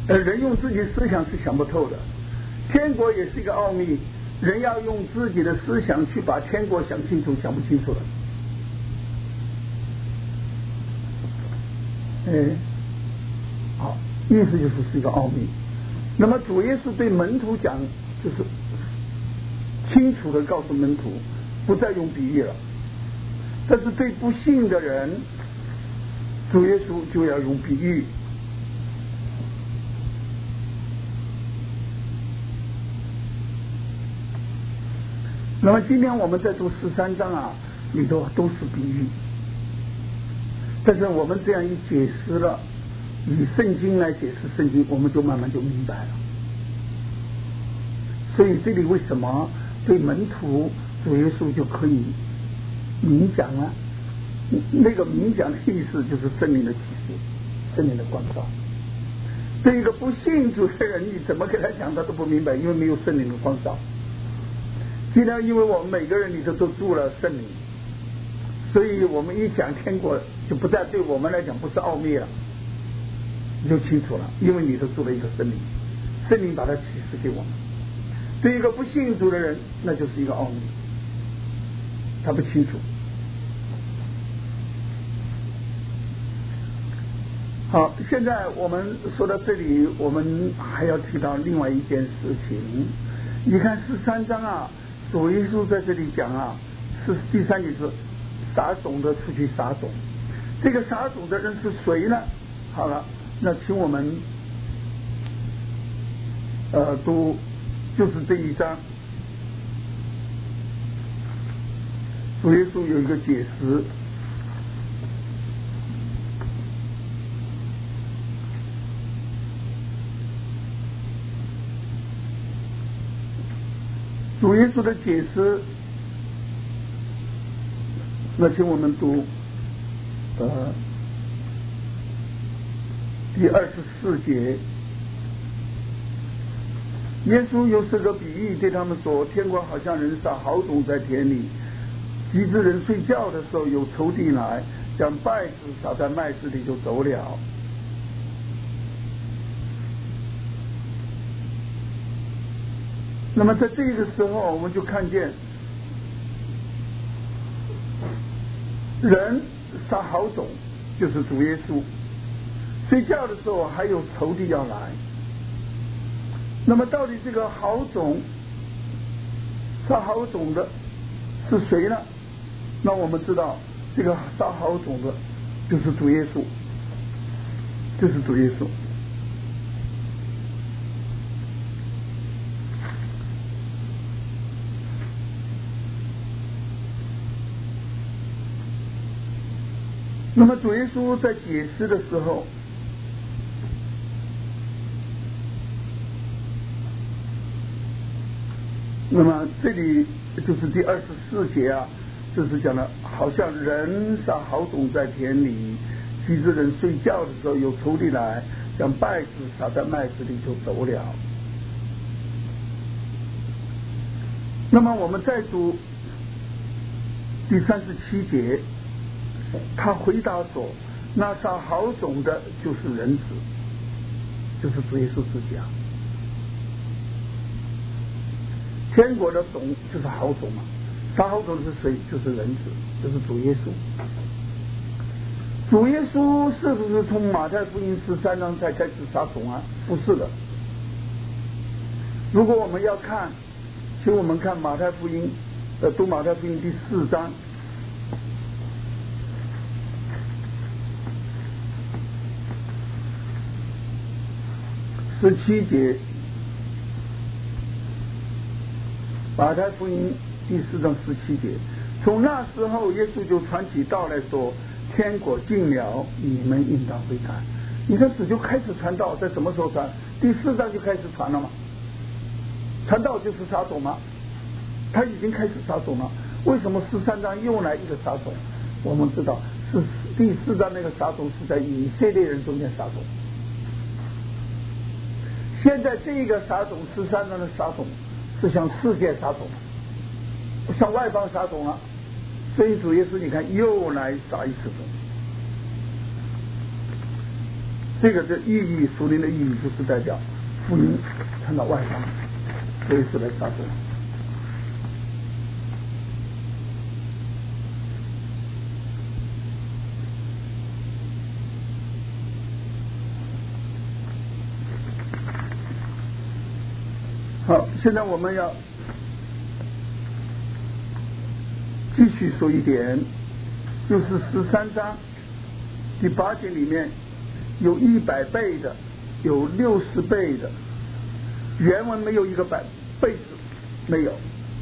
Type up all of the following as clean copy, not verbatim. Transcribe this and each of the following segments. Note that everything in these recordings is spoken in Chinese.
人用自己思想是想不透的，天国也是一个奥秘，人要用自己的思想去把天国想清楚，想不清楚的。好，意思就是一个奥秘。那么主耶稣对门徒讲，就是清楚的告诉门徒，不再用比喻了。但是对不信的人，主耶稣就要用比喻。那么今天我们在读13章啊，里头都是比喻，但是我们这样一解释了，以圣经来解释圣经，我们就慢慢就明白了。所以这里为什么对门徒主耶稣就可以明讲了？那个明讲的意思就是圣灵的启示，圣灵的光照。对一个不信主的人，你怎么给他讲他都不明白，因为没有圣灵的光照。既然因为我们每个人里头都住了圣灵，所以我们一讲天国就不再对我们来讲不是奥秘了，你就清楚了，因为你都住了一个圣灵，圣灵把它启示给我们。对一个不信主的人，那就是一个奥秘，他不清楚。好，现在我们说到这里，我们还要提到另外一件事情。你看13章啊，主耶稣在这里讲啊，是第3节是撒种的出去撒种。这个撒种的人是谁呢？好了，那请我们读就是这一章，主耶稣有一个解释。主耶稣的解释，那请我们读第24节。耶稣又设个比喻对他们说，天国好像人撒好种在田里，及至人睡觉的时候，有仇敌来将稗子撒在麦子里就走了。那么在这个时候，我们就看见人撒好种，就是主耶稣。睡觉的时候还有仇敌要来。那么到底这个好种撒好种的是谁呢？那我们知道，这个撒好种的就是主耶稣，就是主耶稣。那么主耶稣在解释的时候，那么这里就是第24节啊，就是讲的好像人撒好种在田里，及至人睡觉的时候，有仇敌来将稗子撒在麦子里就走了。那么我们再读第37节，他回答说，那撒好种的就是人子，就是主耶稣自己啊。天国的种就是好种嘛，撒好种的是谁？就是人子，就是主耶稣。主耶稣是不是从马太福音13章才开始撒种啊？不是的。如果我们要看，请我们看马太福音，读马太福音第4章。17节，马太福音第4章17节，从那时候耶稣就传起道来说，天国近了，你们应当悔改。你看主就开始传道，在什么时候传？第4章就开始传了吗？传道就是撒种吗？他已经开始撒种了。为什么13章又来一个撒种？我们知道是第4章那个撒种是在以色列人中间撒种，现在这个撒种13章的撒种是向世界撒种，向外邦撒种了。所以主耶稣你看又来撒一次种。 这个的意义，属灵的意义就是代表福音传到外邦，所以是来杀生。好，现在我们要继续说一点，就是13章第8节里面有100倍的，有60倍的，原文没有一个倍字，没有。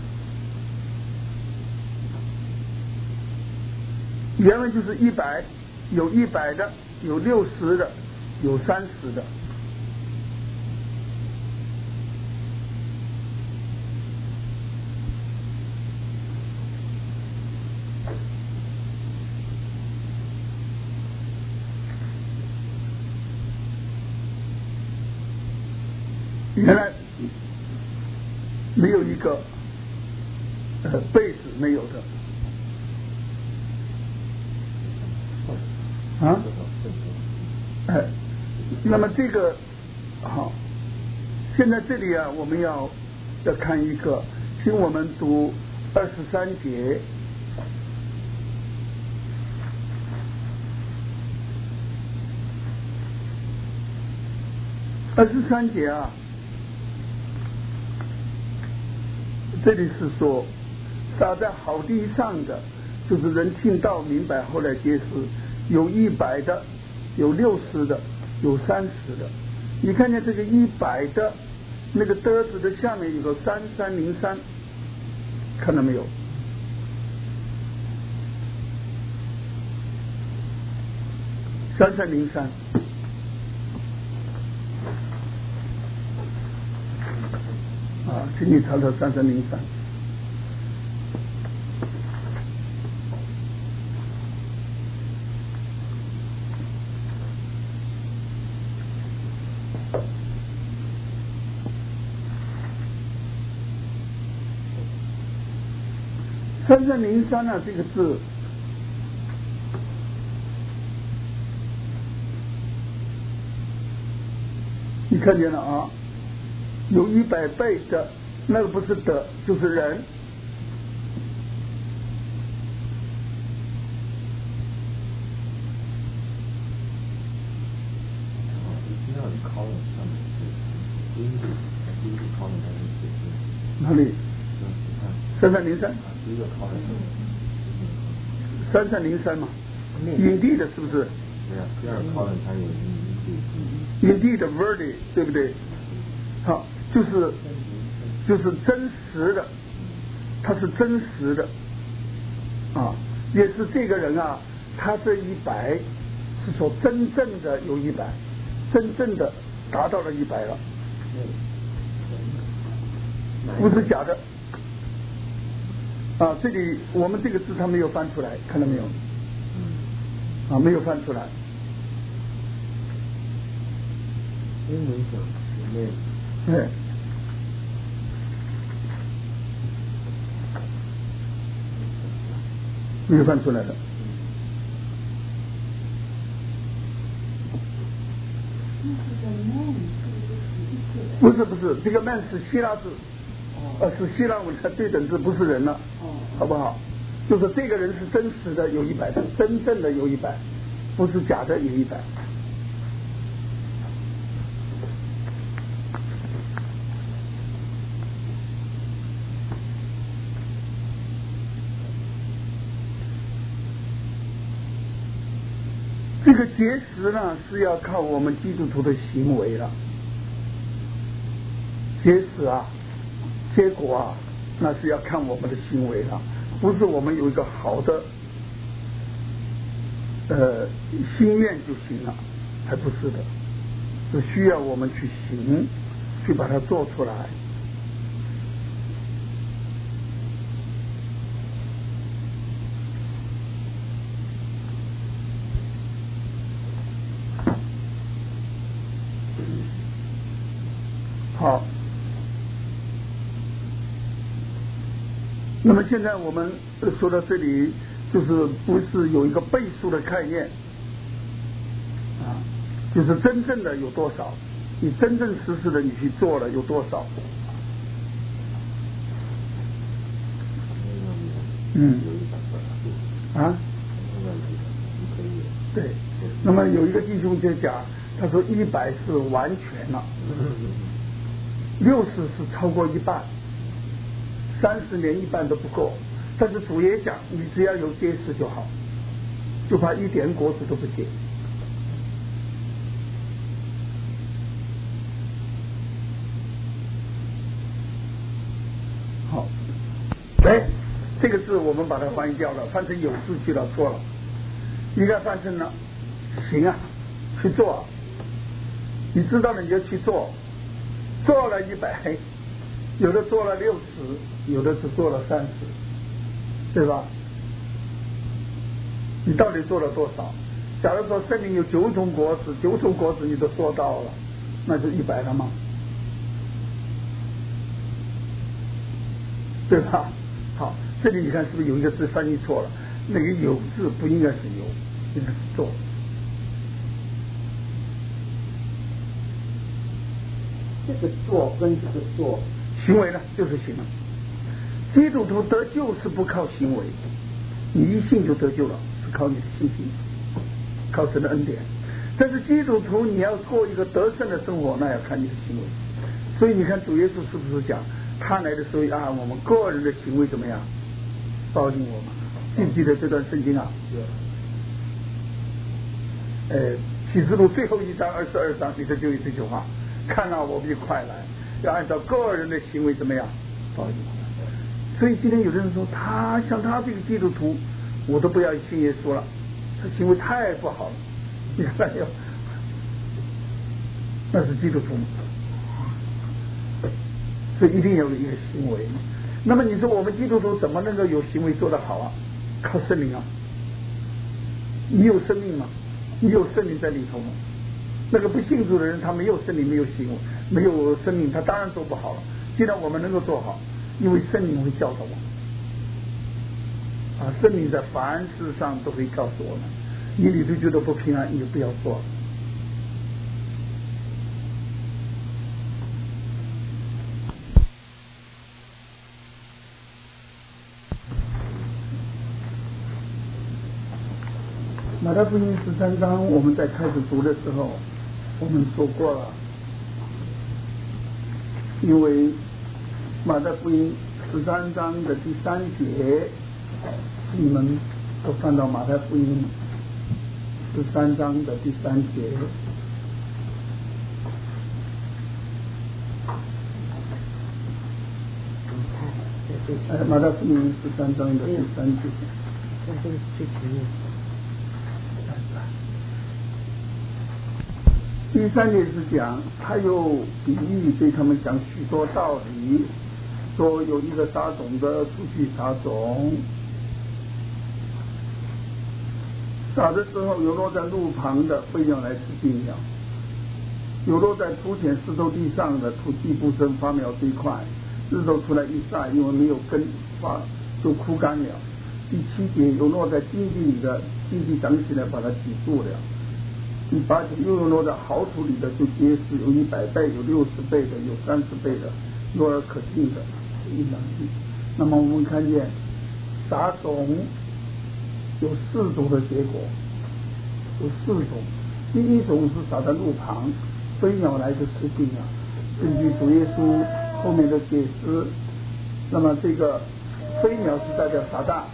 原文就是100，有100的，有60的，有30的。原来没有一个被子没有的啊，那么这个好，现在这里啊，我们要看一个，请我们读23节。23节啊，这里是说撒在好地上的，就是人听到明白后来结实，有100的，有60的，有30的。你看见这个100的那个的字的下面有个3303，看到没有？3303啊，请你查查3303。3303呢，这个字你看见了啊？有100倍的，那个不是的，就是人。哪里？3303。3303嘛，影帝的是不是？ 对呀，第二个 column 它有影帝的 verdi， 对不对？好，就是真实的，他是真实的啊，也是这个人啊，他这100是说真正的有100，真正的达到了100了，不是假的啊。这里我们这个字他没有翻出来，看到没有？啊，没有翻出来。 英文讲没有。 对。没有翻出来的。不是，这个 man 是希腊字，是希腊文的对等字，不是人了，好不好？就是这个人是真实的有100的，真正的有100，不是假的有100。这个结实呢，是要靠我们基督徒的行为了。结实啊，结果啊，那是要看我们的行为了，不是我们有一个好的心愿就行了，还不是的，是需要我们去行，去把它做出来。好，那么现在我们说到这里，就是不是有一个倍数的概念啊？ 就是真正的有多少，你真正实施的你去做了有多少。对，那么有一个弟兄就讲，他说100是完全了，60是超过一半，30连一半都不够。但是主也讲，你只要有结实就好，就怕一点果子都不结。好，这个字我们把它翻译掉了，翻成有字去了，错了，应该翻成了行啊，去做啊，你知道了你就去做，做了100，有的做了60，有的只做了30，对吧？你到底做了多少？假如说圣灵有9种果子，9种果子你都做到了，那就100了吗？对吧？好，这里你看是不是有一个字翻译错了？那个有字不应该是有，应该是做。 这个做跟这个做行为呢，就是行了。基督徒得救是不靠行为，你一信就得救了，是靠你的信心，靠神的恩典。但是基督徒你要过一个得胜的生活，那要看你的行为。所以你看主耶稣是不是讲，他来的时候啊，我们个人的行为怎么样报应我们？记不记得这段圣经啊？启示录最后1章22章里头就有这句话，看到我们就快来，要按照个人的行为怎么样报应我们。所以今天有的人说，像他这个基督徒，我都不要信耶稣了，他行为太不好了，你看没有？那是基督徒，所以一定要有一个行为。那么你说我们基督徒怎么能够有行为做得好啊？靠圣灵啊！你有生命吗？你有圣灵在里头吗？那个不信主的人，他没有圣灵，没有行为，没有生命，他当然做不好了。既然我们能够做好，因为圣灵会教导我们啊，圣灵在凡事上都会告诉我们，你里头觉得不平安，你就不要做了。马太福音13章，我们在开始读的时候，我们说过了，因为马太福音13章的第3节，你们都看到马太福音13章的第3节。马太福音13章的第3节。这个最前面。第3节是讲，他又比喻对他们讲许多道理，说有一个撒种的出去撒种，撒的时候有落在路旁的，飞鸟来吃尽了；有落在土浅石头地上的，土地不深，发苗最快，日头出来一晒，因为没有根发就枯干了。第7节有落在荆棘里的，荆棘长起来把它挤住了。第8节又有落在好土里的，就结实，有100倍，有60倍的，有30倍的，落而可定的，一两地。那么我们看见撒种有4种的结果，有4种。第一种是撒在路旁，飞鸟来就吃尽了。根据主耶稣后面的解释，那么这个飞鸟是代表撒旦，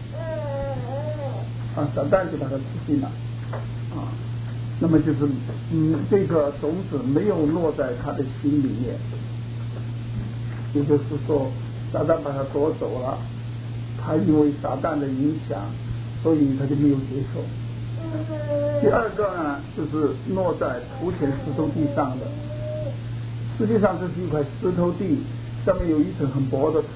撒旦就把它吃尽了啊。那么就是这个种子没有落在他的心里面，也就是说撒旦把他夺走了，他因为撒旦的影响，所以他就没有接受。第二个呢，就是落在土浅石头地上的，实际上这是一块石头地，上面有一层很薄的土，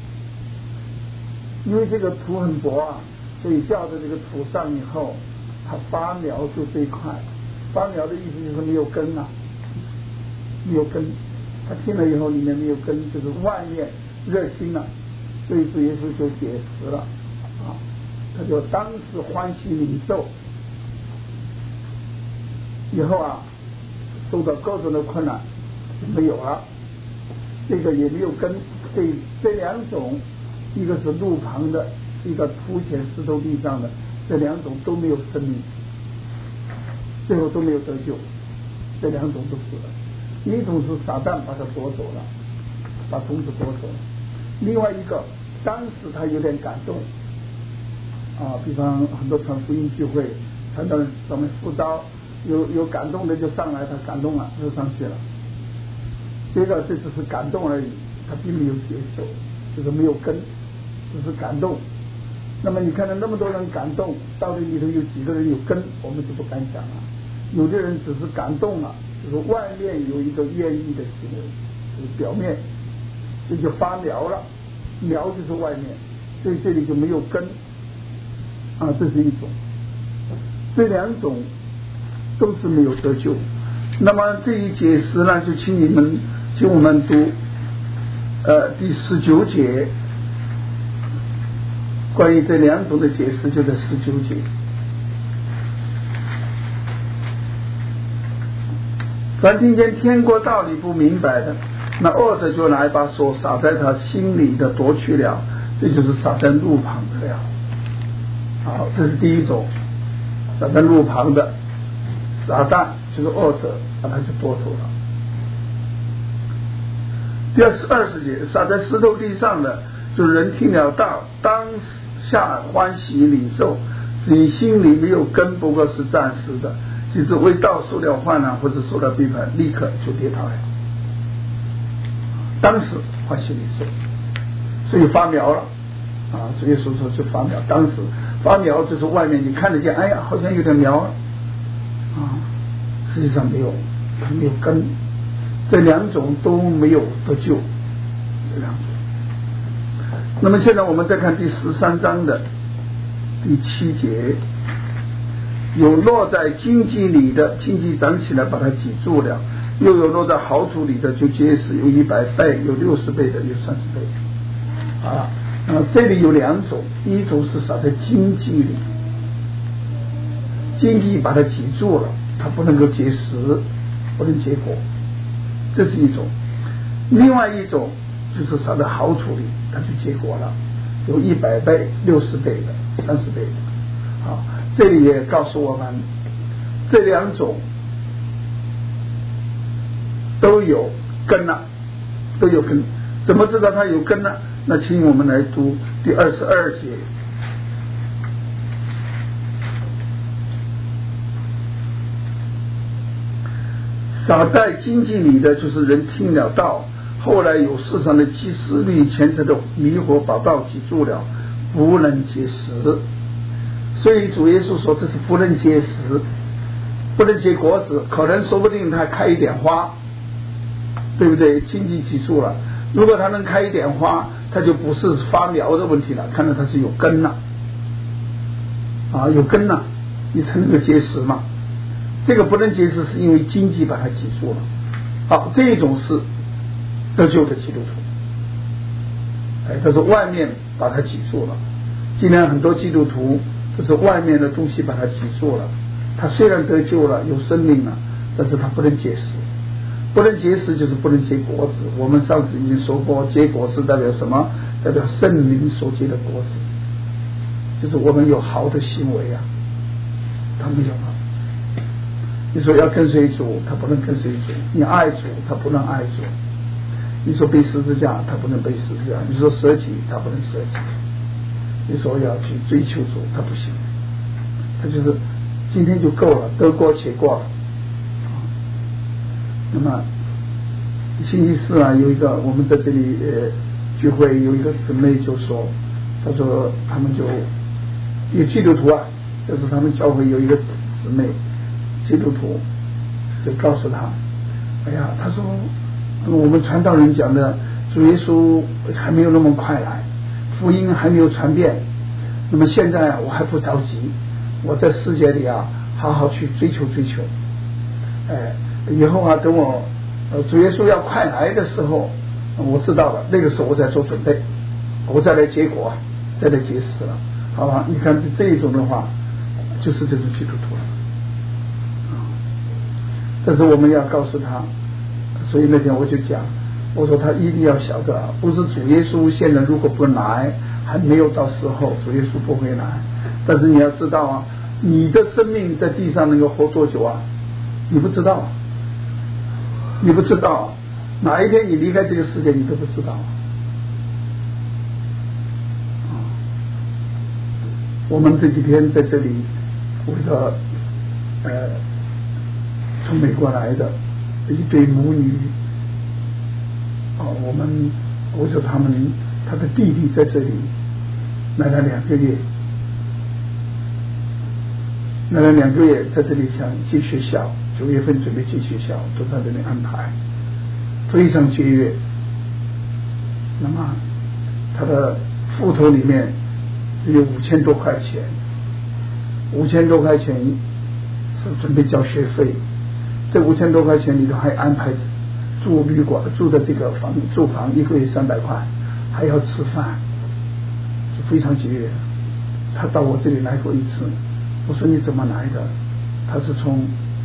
因为这个土很薄啊，所以掉在这个土上以后，它发苗就最快。发苗的意思就是没有根啊，没有根。他听了以后里面没有根，就是外面热心了，所以主耶稣就解释了啊，他就当时欢喜领受。 以后啊，受到各种的困难没有了，这个也没有根。这两种，一个是路旁的，一个凸显石头地上的，这两种都没有生命，最后都没有得救，这两种都死了。一种是撒旦把他夺走了，把种子夺走了；另外一个，当时他有点感动啊，比方很多传福音聚会，传到上面辅导，有感动的就上来，他感动了就上去了。这只是感动而已，他并没有结受，就是没有根，只是感动。那么你看到那么多人感动，到底里头有几个人有根，我们就不敢讲了。有的人只是感动了，就是外面有一个愿意的行为，就是表面，这就发苗了，苗就是外面，所以这里就没有根啊，这是一种。这两种都是没有得救。那么这一解释呢，就请我们读第19节，关于这两种的解释就在19节。凡听见天国道理不明白的，那恶者就来把所撒在他心里的夺去了，这就是撒在路旁的了。好，这是第一种，撒在路旁的撒旦就是恶者，把他就夺走了。第20节，撒在石头地上的，就是人听了道，当下欢喜领受，只因心里没有根，不过是暂时的，即使为道受了患难或者受了背叛，立刻就跌倒了。当时欢喜领受，所以发苗了啊！主耶稣说就发苗，当时发苗就是外面你看得见，哎呀，好像有点苗了啊，实际上没有，它没有根。这两种都没有得救，这两种。那么现在我们再看第13章的第7节，有落在荆棘里的，荆棘长起来把它挤住了；又有落在好土里的，就结实，有100倍，有60倍的，有30倍。啊，这里有两种，一种是撒在荆棘里，荆棘把它挤住了，它不能够结实，不能结果。这是一种。另外一种就是撒在好土里，它就结果了，有100倍、60倍的、30倍的。好，这里也告诉我们，这两种都有根了，都有根。怎么知道它有根呢？那请我们来读第22节。撒在荆棘里的，就是人听了道，后来有世上的积思虑、前程的迷惑，把道挤住了，不能结实。所以主耶稣说这是不能结实，不能结果子，可能说不定它开一点花，对不对？荆棘挤住了，如果它能开一点花，它就不是发苗的问题了，看到它是有根了啊，有根了，你才能够结实嘛。这个不能结实是因为荆棘把它挤住了。好，这种是得救的基督徒，他说外面把它挤住了。今天很多基督徒就是外面的东西把它挤住了，他虽然得救了，有生命了，但是他不能结实。不能结实就是不能结果子。我们上次已经说过，结果是代表什么？代表圣灵所结的果子，就是我们有好的行为啊，他没有了。你说要跟随主，他不能跟随主；你爱主，他不能爱主；你说背十字架，他不能背十字架；你说舍己，他不能舍己；你说要去追求主，他不行。他就是今天就够了，得过且过了。那么星期四啊，有一个我们在这里聚会，有一个姊妹就说，她说他们就有基督徒啊，就是他们教会有一个姊妹基督徒，就告诉他，哎呀，他说我们传道人讲的主耶稣还没有那么快来，福音还没有传遍，那么现在我还不着急，我在世界里啊好好去追求，以后啊等我主耶稣要快来的时候，我知道了，那个时候我在做准备，我再来结果，再来结实了，好吧？你看这一种的话，就是这种基督徒了。 但是我们要告诉他，所以那天我就讲，我说他一定要晓得，不是主耶稣现在如果不来，还没有到时候，主耶稣不会来。但是你要知道啊，你的生命在地上能够活多久啊？你不知道，你不知道，哪一天你离开这个世界，你都不知道。我们这几天在这里，为了从美国来的一对母女，我说他的弟弟在这里来了2个月，在这里想进学校，9月份准备进学校，都在这里安排，非常节约。那么他的户头里面只有5000多块钱，5000多块钱是准备交学费，这5000多块钱里头还安排住旅馆，住的这个住房1个月300块，还要吃饭，就非常节约。他到我这里来过一次，我说你怎么来的？他是从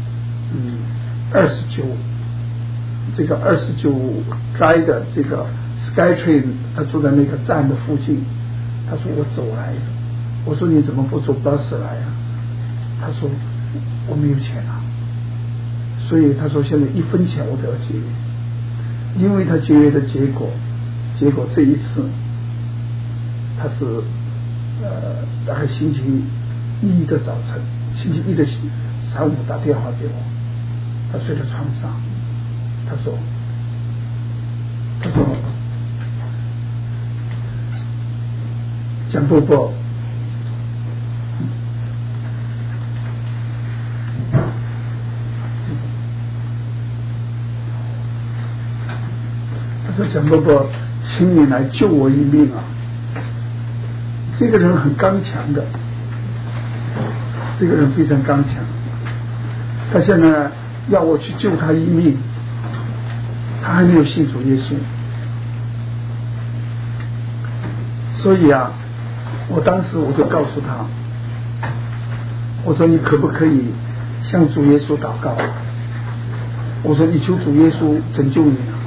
这个29街的这个 SkyTrain， 他住在那个站的附近。他说我走来的。我说你怎么不坐 bus 来啊？他说我没有钱啊。所以他说现在1分钱我都要节约，因为他节约的结果这一次他是大概星期1的早晨，星期1的上午打电话给我，他睡在床上，他说蒋伯伯，他说蒋伯伯，请你来救我一命啊！这个人很刚强的，这个人非常刚强，他现在要我去救他一命，他还没有信主耶稣，所以啊，我当时我就告诉他，我说你可不可以向主耶稣祷告？我说你求主耶稣拯救你啊！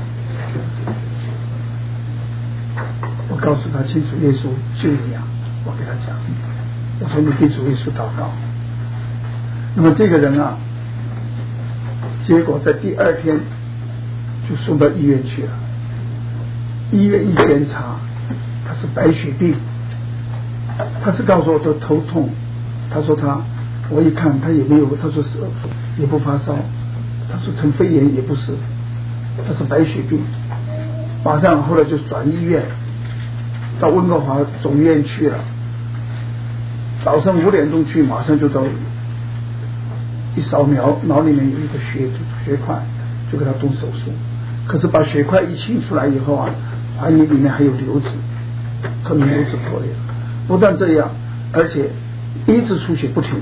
我告诉他，请主耶稣救你啊！我给他讲，我说你给主耶稣祷告。那么这个人啊，结果在第2天就送到医院去了。医院一检查，他是白血病。他是告诉我的头痛，他说我一看他也没有，他说是也不发烧，他说成肺炎也不是，他是白血病。马上后来就转医院，到温哥华总院去了。早上5点钟去，马上就到，一扫描脑里面有一个血块，就给他动手术。可是把血块一清出来以后啊，怀疑里面还有瘤子，可能瘤子破裂了。不但这样，而且一直出血不停。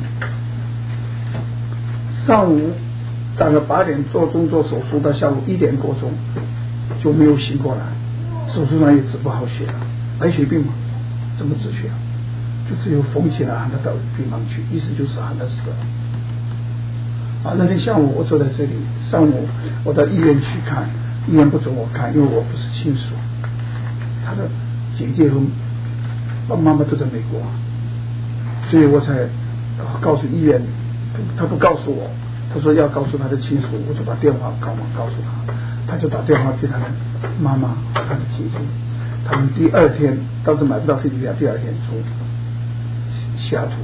上午大概8点做手术，到下午1点多钟就没有醒过来，手术上也治不好血了，白血病嘛，怎么治血啊？就只有缝起来喊他到病房去，意思就是喊他死了。那天下午我坐在这里，上午我到医院去看，医院不准我看，因为我不是亲属，他的姐姐和妈妈都在美国，所以我才告诉医院，他不告诉我，他说要告诉他的亲属，我就把电话告诉他，他就打电话给他的妈妈和他的姐姐，他们第2天当时买不到飞机票，第2天从西雅图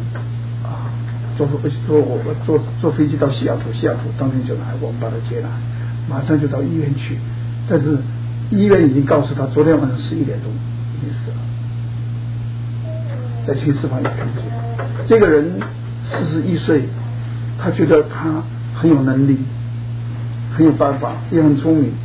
坐飞机到西雅图当天就来，我们把他接来，马上就到医院去，但是医院已经告诉他昨天晚上11点钟已经死了，在秦始皇也看见。这个人41岁，他觉得他很有能力，很有办法，也很聪明。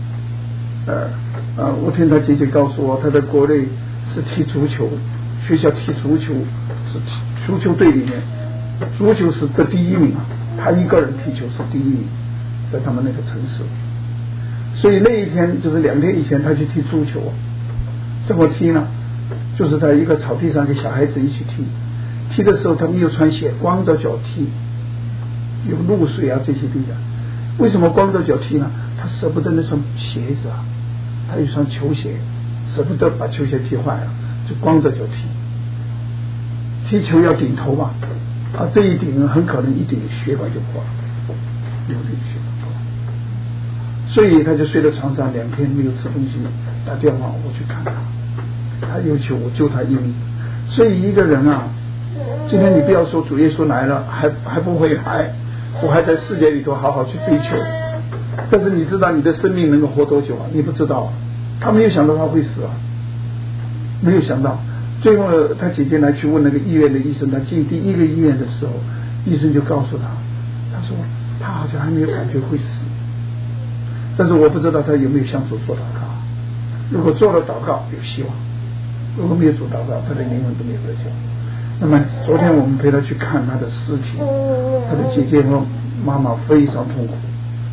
我听他姐姐告诉我，他在国内是踢足球，学校踢足球是足球队里面，足球是得第1名啊，他一个人踢球是第1名，在他们那个城市。所以那一天就是2天以前，他去踢足球，怎么踢呢？就是在一个草地上给小孩子一起踢的时候，他没有穿鞋，光着脚踢，有露水啊这些地方， 为什么光着脚踢呢？他舍不得那双鞋子啊，他有一双球鞋，舍不得把球鞋踢坏了，就光着脚踢。踢球要顶头嘛，啊，这一顶很可能一顶血管就破了，流血管破了，所以他就睡在床上，2天没有吃东西，打电话我去看他，他要求我救他一命。所以一个人啊，今天你不要说主耶稣来了还不会来，我还在世界里头好好去追求，但是你知道你的生命能够活多久啊？你不知道，他没有想到他会死啊，没有想到。最后他姐姐来去问那个医院的医生，他进第一个医院的时候，医生就告诉他，他说他好像还没有感觉会死，但是我不知道他有没有向主做祷告。如果做了祷告有希望，如果没有做祷告，他的灵魂都没有得救。那么昨天我们陪他去看他的尸体，他的姐姐和妈妈非常痛苦，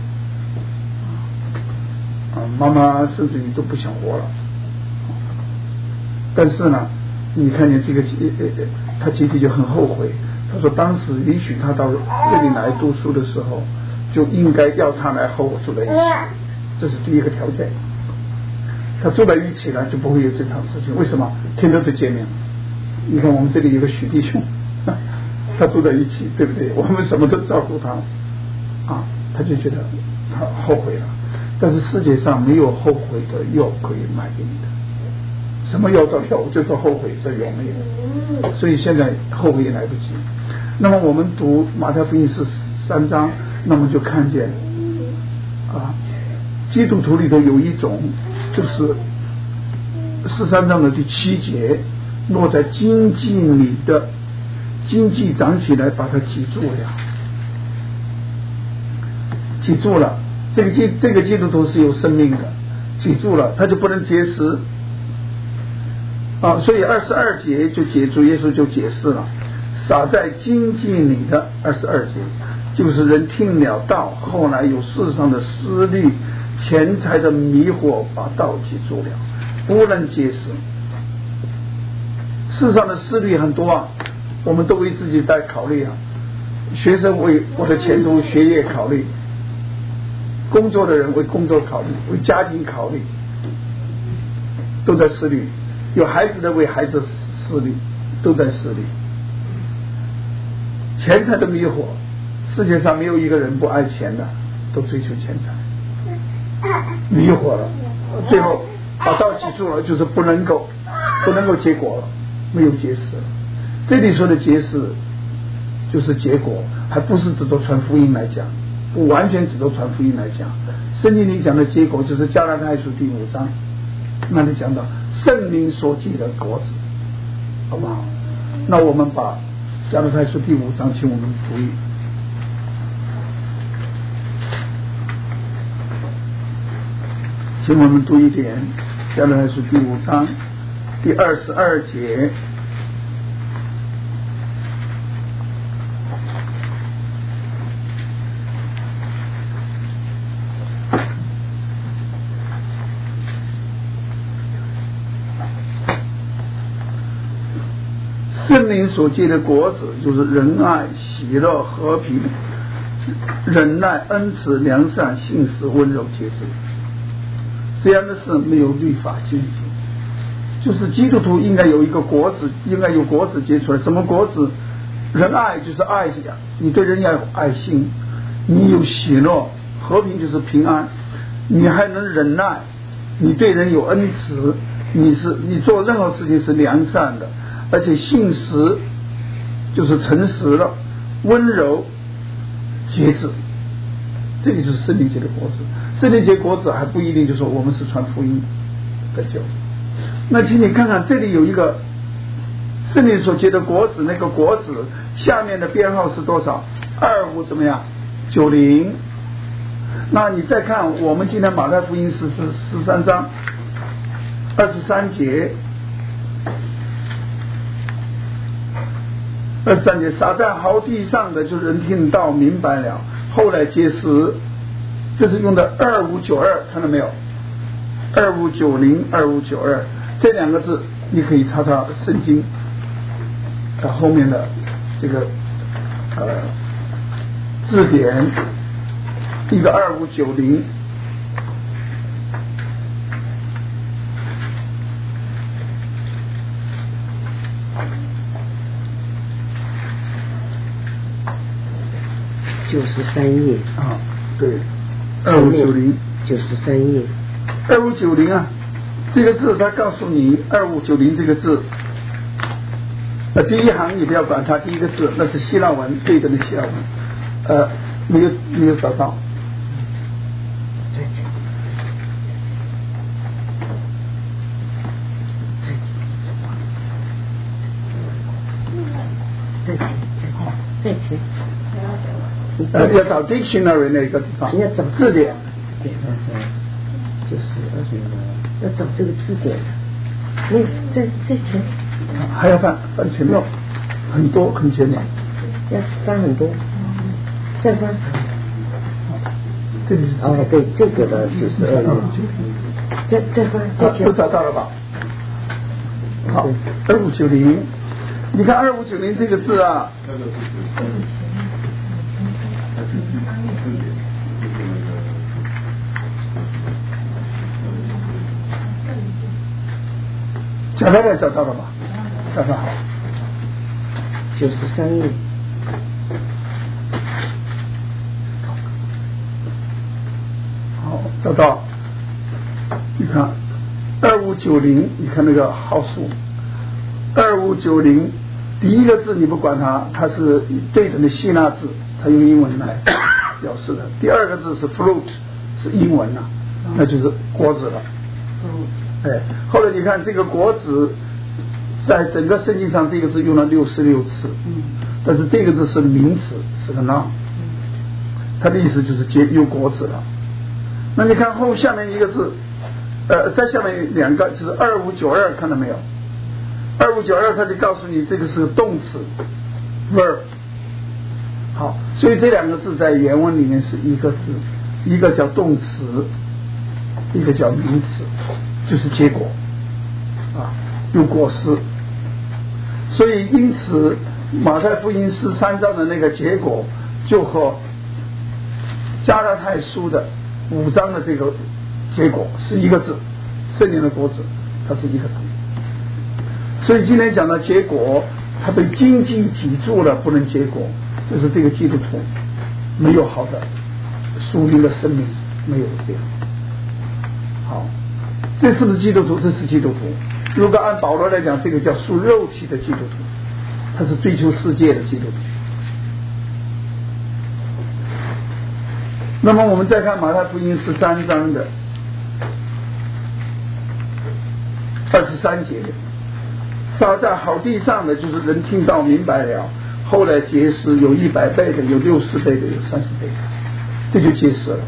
妈妈甚至于都不想活了。但是呢，你看见这个他姐姐就很后悔，他说当时允许他到这里来读书的时候，就应该要他来和我住在一起，这是第一个条件。他住在一起呢，就不会有这场事情。为什么？天天都见面。你看我们这里有个许弟兄，他住在一起，对不对？我们什么都照顾他啊，他就觉得他后悔了。但是世界上没有后悔的药可以卖给你的，什么药找药就是后悔，这有没有？所以现在后悔也来不及。那么我们读马太福音13章，那么就看见啊，基督徒里头有一种，就是13章的第7节，落在荆棘里的荆棘长起来，把它挤住了，挤住了。这个基督徒是有生命的，挤住了，他就不能结实啊。所以22节就主耶稣就解释了，撒在荆棘里的22节，就是人听了道，后来有世上的思虑、钱财的迷惑，把道挤住了，不能结实。世上的思虑很多啊，我们都为自己在考虑啊。学生为我的前途学业考虑，工作的人为工作考虑，为家庭考虑，都在思虑。有孩子的为孩子思虑，都在思虑。钱财的迷惑，世界上没有一个人不爱钱的，都追求钱财，迷惑了，最后把道挤住了，就是不能够结果了，没有结实了。这里说的结实就是结果，还不是只做传福音来讲，不完全只做传福音来讲。圣经里讲的结果就是加拉太书第5章，那里讲到圣灵所结的果子，好不好？那我们把加拉太书第5章请我们读一，请我们读一点加拉太书第5章第22节。圣灵所结的果子，就是仁爱、喜乐、和平、忍耐、恩慈、良善、信实、温柔、节制。这样的是没有律法禁止，就是基督徒应该有一个果子，应该有果子结出来。什么果子？仁爱就是爱呀，你对人要有爱心，你有喜乐，和平就是平安，你还能忍耐，你对人有恩慈，你做任何事情是良善的。而且信实就是诚实了，温柔、节制，这里是圣灵结的果子。圣灵结果子还不一定就说我们是传福音的教。那请你看看这里有一个圣灵所结的果子，那个果子下面的编号是多少？25怎么样？90。那你再看我们今天马太福音13章23节。23节，撒在好地上的，就是人听到明白了，后来结实。这是用的2592，看到没有？2590、2592这2个字，你可以查查圣经后面的这个字典一个2590。 93页啊，对，2590，93 页 ，2590啊，这个字它告诉你2590这个字，第一行你不要管它，第一个字那是希腊文，对等的希腊文，没有找到。 再听。 要找 dictionary 那个地方， 要找字典， 就是要找这个字典。那再前， 还要翻前面，很多很前面， 要翻很多，再翻。 这里是对，这个的92页，再翻， 都找到了吧？好，2590，你看2590这个字啊。贾太太找到了吧？找到好。 93页。 好，找到。你看2590，你看那个号数，2590，第一个字你不管它，它是对等的希腊字，它用英文来表示的。第二个字是 fruit， 是英文啊，那就是果子了。后来你看这个果子，在整个圣经上这个字用了66次，但是这个字是名词，是个 noun， 它的意思就是有果子了。那你看后下面一个字，再下面两个就是2592，看到没有？2592它就告诉你这个是动词 verb。好，所以这两个字在原文里面是一个字，一个叫动词，一个叫名词。就是结果啊，有果实，所以因此马太福音13章的那个结果就和加拉太书的5章的这个结果是一个字，圣灵的果子它是一个字。所以今天讲的结果，它被荆棘挤住了，不能结果，就是这个基督徒没有好的属灵的生命，没有这样好。这是不是基督徒？这是基督徒。如果按保罗来讲，这个叫属肉体的基督徒，他是追求世界的基督徒。那么我们再看马太福音13章的23节，撒在好地上的就是人听到明白了，后来结识，有100倍的，有60倍的，有30倍的，这就结识了。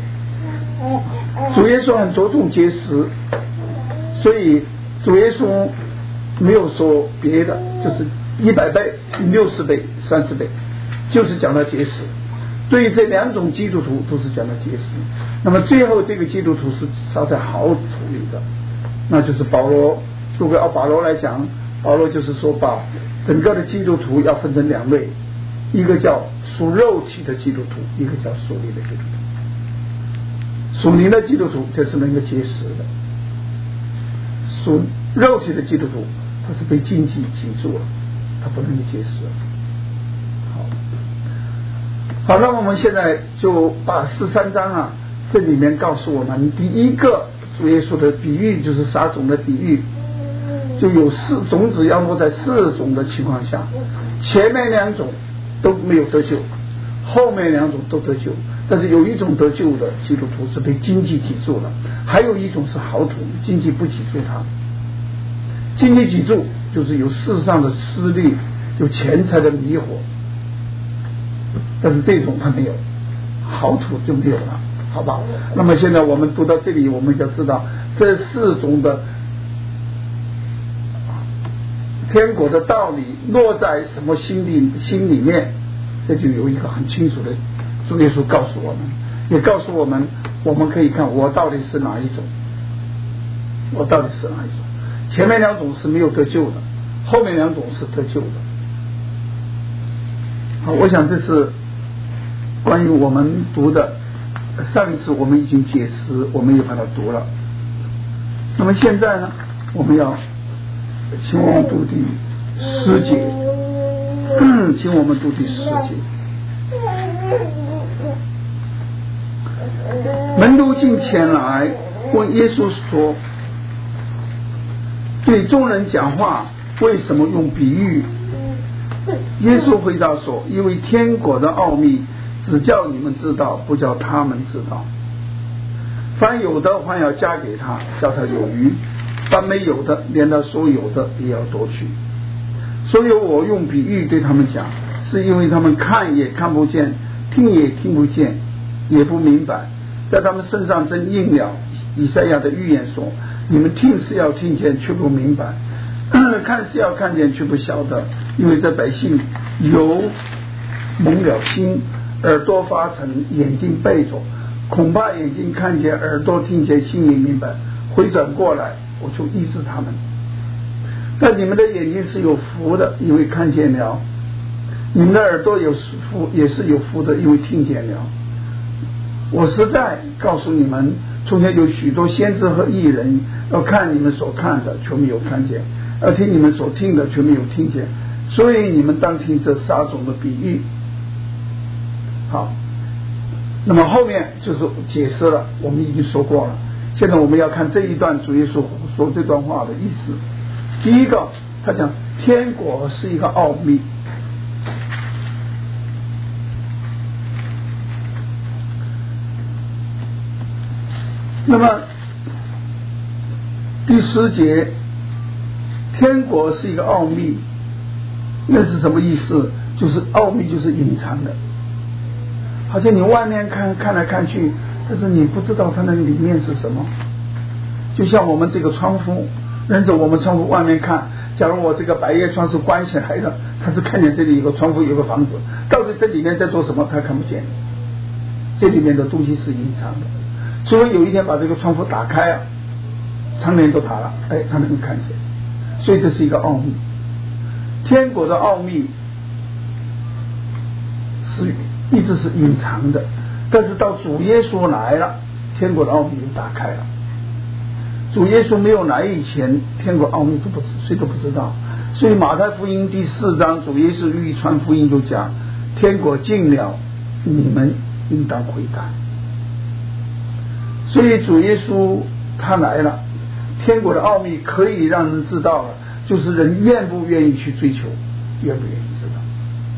主耶稣很着重结识，所以主耶稣没有说别的，就是100倍、60倍、30倍，就是讲到结识。对于这两种基督徒都是讲到结识。那么最后这个基督徒是烧在好土里的，那就是保罗。如果按保罗来讲，保罗就是说把整个的基督徒要分成两类，一个叫属肉体的基督徒，一个叫属灵的基督徒。属灵的基督徒这是能够结识的，属肉体的基督徒他是被荆棘挤住了，他不能够结识。好，那么我们现在就把13章啊，这里面告诉我们第一个主耶稣的比喻就是撒种的比喻，就有种子要落在4种的情况下，前面2种都没有得救，后面2种都得救，但是有一种得救的基督徒是被荆棘挤住了，还有一种是好土，荆棘不挤住他。荆棘挤住就是有世上的私利，有钱财的迷惑，但是这种他没有，好土就没有了，好吧？那么现在我们读到这里，我们就知道这4种的天国的道理落在什么心里面，这就有一个很清楚的主耶稣告诉我们，也告诉我们，我们可以看我到底是哪一种，我到底是哪一种。前面2种是没有得救的，后面2种是得救的。好，我想这是关于我们读的上一次我们已经解释，我们也把它读了。那么现在呢，我们要请我们读第10节，请我们读第10节。门徒进前来问耶稣说：“对众人讲话，为什么用比喻？”耶稣回答说：“因为天国的奥秘，只叫你们知道，不叫他们知道。凡有的，还要加给他，叫他有余；凡没有的，连他所有的也要夺去。所以我用比喻对他们讲，是因为他们看也看不见，听也听不见，也不明白。在他们身上真应了以赛亚的预言说：你们听是要听见，却不明白；看是要看见，却不晓得。因为这百姓有蒙了心，耳朵发沉，眼睛背着，恐怕眼睛看见，耳朵听见，心里明白，回转过来，我就医治他们。但你们的眼睛是有福的，因为看见了；你们的耳朵有福，也是有福的，因为听见了。我实在告诉你们，从前有许多先知和义人，要看你们所看的，却没有看见；要听你们所听的，却没有听见。所以你们当听这3种的比喻。好，那么后面就是解释了，我们已经说过了。现在我们要看这一段主耶稣说这段话的意思。第一个，他讲天国是一个奥秘。那么第10节，天国是一个奥秘，那是什么意思？就是奥秘就是隐藏的，好像你外面看来看去，但是你不知道它那里面是什么。就像我们这个窗户，人走我们窗户外面看，假如我这个百叶窗是关起来的，他是看见这里有个窗户有个房子，到底这里面在做什么他看不见，这里面的东西是隐藏的。除非有一天把这个窗户打开啊，窗帘都塌了，他能够看见。所以这是一个奥秘。天国的奥秘是一直是隐藏的，但是到主耶稣来了，天国的奥秘就打开了。主耶稣没有来以前，天国奥秘谁都不知道。所以马太福音第4章，主耶稣预传福音就讲：天国近了，你们应当悔改。所以主耶稣他来了，天国的奥秘可以让人知道了，就是人愿不愿意去追求，愿不愿意知道。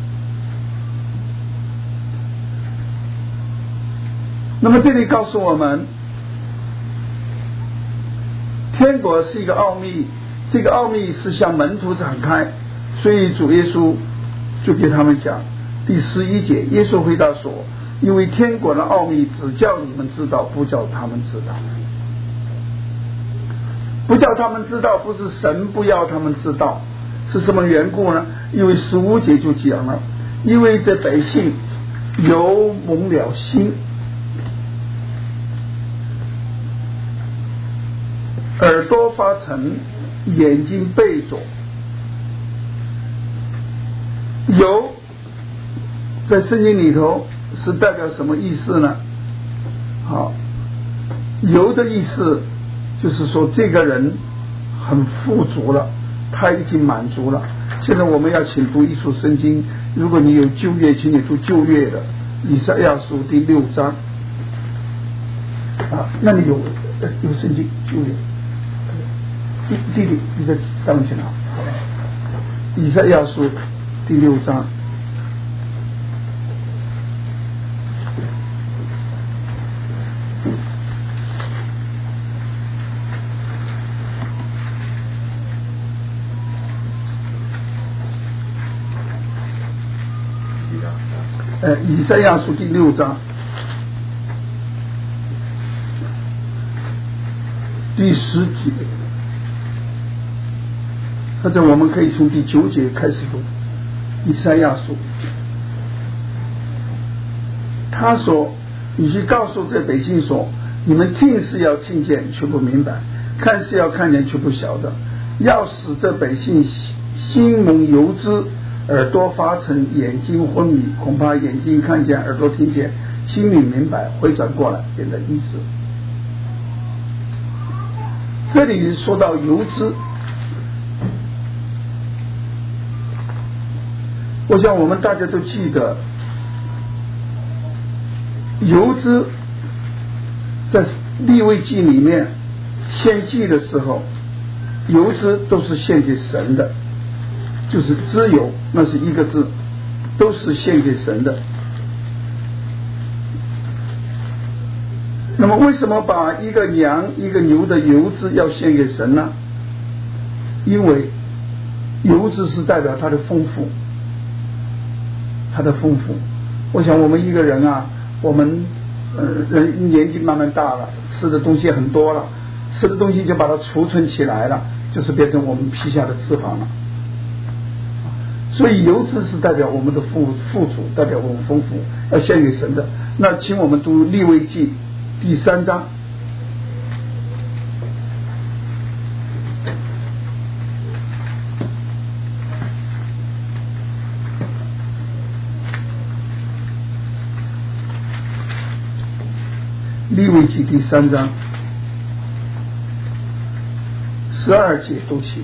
那么这里告诉我们，天国是一个奥秘，这个奥秘是向门徒展开，所以主耶稣就给他们讲。第11节，耶稣回答说：因为天国的奥秘只叫你们知道，不叫他们知道。不叫他们知道，不是神不要他们知道，是什么缘故呢？因为15节就讲了，因为这百姓有蒙了心，耳朵发沉，眼睛背着。有在圣经里头是代表什么意思呢？好，有的意思就是说这个人很富足了，他已经满足了。现在我们要请读一处圣经，如果你有旧约，请你读旧约的以赛亚书第6章啊，那你有圣经旧约，弟弟你在上面去拿，好吧？以赛亚书第6章。以赛亚书第6章第10节，或者我们可以从第9节开始读。以赛亚书，他说：你去告诉这百姓说，你们听是要听见，却不明白；看是要看见，却不晓得。要使这百姓心蒙油脂，耳朵发沉，眼睛昏迷，恐怕眼睛看见，耳朵听见， 心里明白，回转过来，变得医治。这里说到油脂，我想我们大家都记得，油脂在利未记里面献祭的时候，油脂都是献给神的，就是脂油，那是一个字，都是献给神的。那么为什么把一个羊一个牛的油脂要献给神呢？因为油脂是代表它的丰富，它的丰富。我想我们一个人啊，我们人年纪慢慢大了，吃的东西很多了，吃的东西就把它储存起来了，就是变成我们皮下的脂肪了。所以油脂是代表我们的富足，代表我们丰富，要献给神的。那请我们读利未记第3章。利未记第3章12节读起。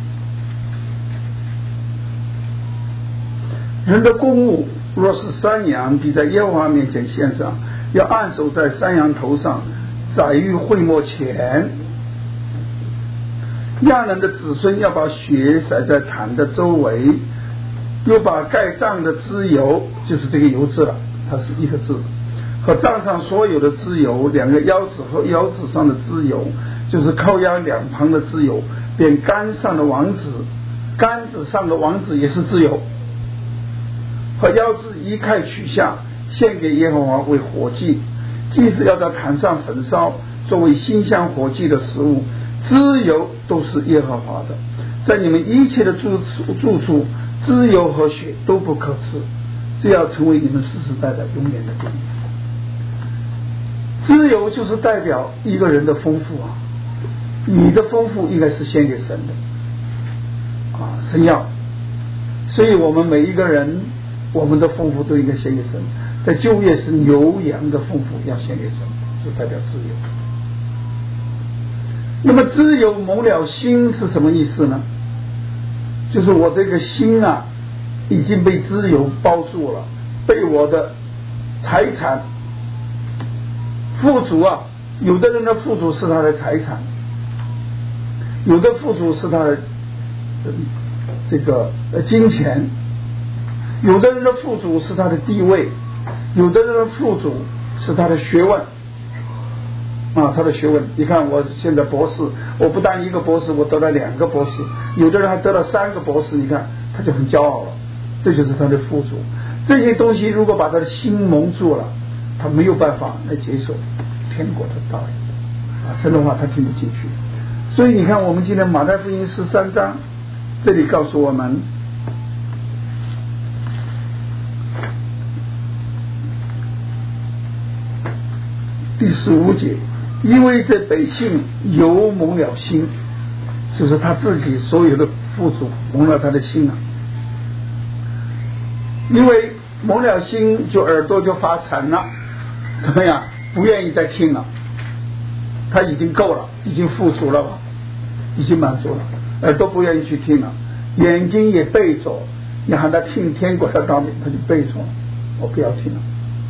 人的公物若是山羊，必在耶和华面前献上，要按手在山羊头上，宰于会幕前。亚伦的子孙要把血洒在坛的周围，又把盖杖的脂油，就是这个油脂了，它是一个字，和杖上所有的脂油，两个腰子和腰子上的脂油，就是靠腰两旁的脂油，便杆上的王子，杆子上的王子也是脂油，和腰子一概取下，献给耶和华为火祭。祭司要在坛上焚烧，作为馨香火祭的食物。脂油都是耶和华的，在你们一切的住处，脂油和血都不可吃，这要成为你们世世代代永远的定。脂油就是代表一个人的丰富啊，你的丰富应该是献给神的啊，神要。所以我们每一个人，我们的丰富都应该献给神。在旧约是牛羊的丰富要献给神，是代表脂油。那么脂油蒙了心是什么意思呢？就是我这个心啊，已经被脂油包住了，被我的财产富足啊，有的人的富足是他的财产，有的富足是他的这个金钱，有的人的富足是他的地位，有的人的富足是他的学问啊，他的学问。你看我现在博士，我不但一个博士，我得了2个博士，有的人还得了3个博士，你看他就很骄傲了，这就是他的富足。这些东西如果把他的心蒙住了，他没有办法来接受天国的道理啊，神的话他听不进去。所以你看我们今天马太福音13章这里告诉我们，第15节，因为这百姓油蒙了心，就是他自己所有的富足蒙了他的心了。因为蒙了心，就耳朵就发沉了，怎么样？不愿意再听了，他已经够了，已经富足了吧，已经满足了，耳朵不愿意去听了，眼睛也背着，你喊他听天国的道理，他就背着了，我不要听了。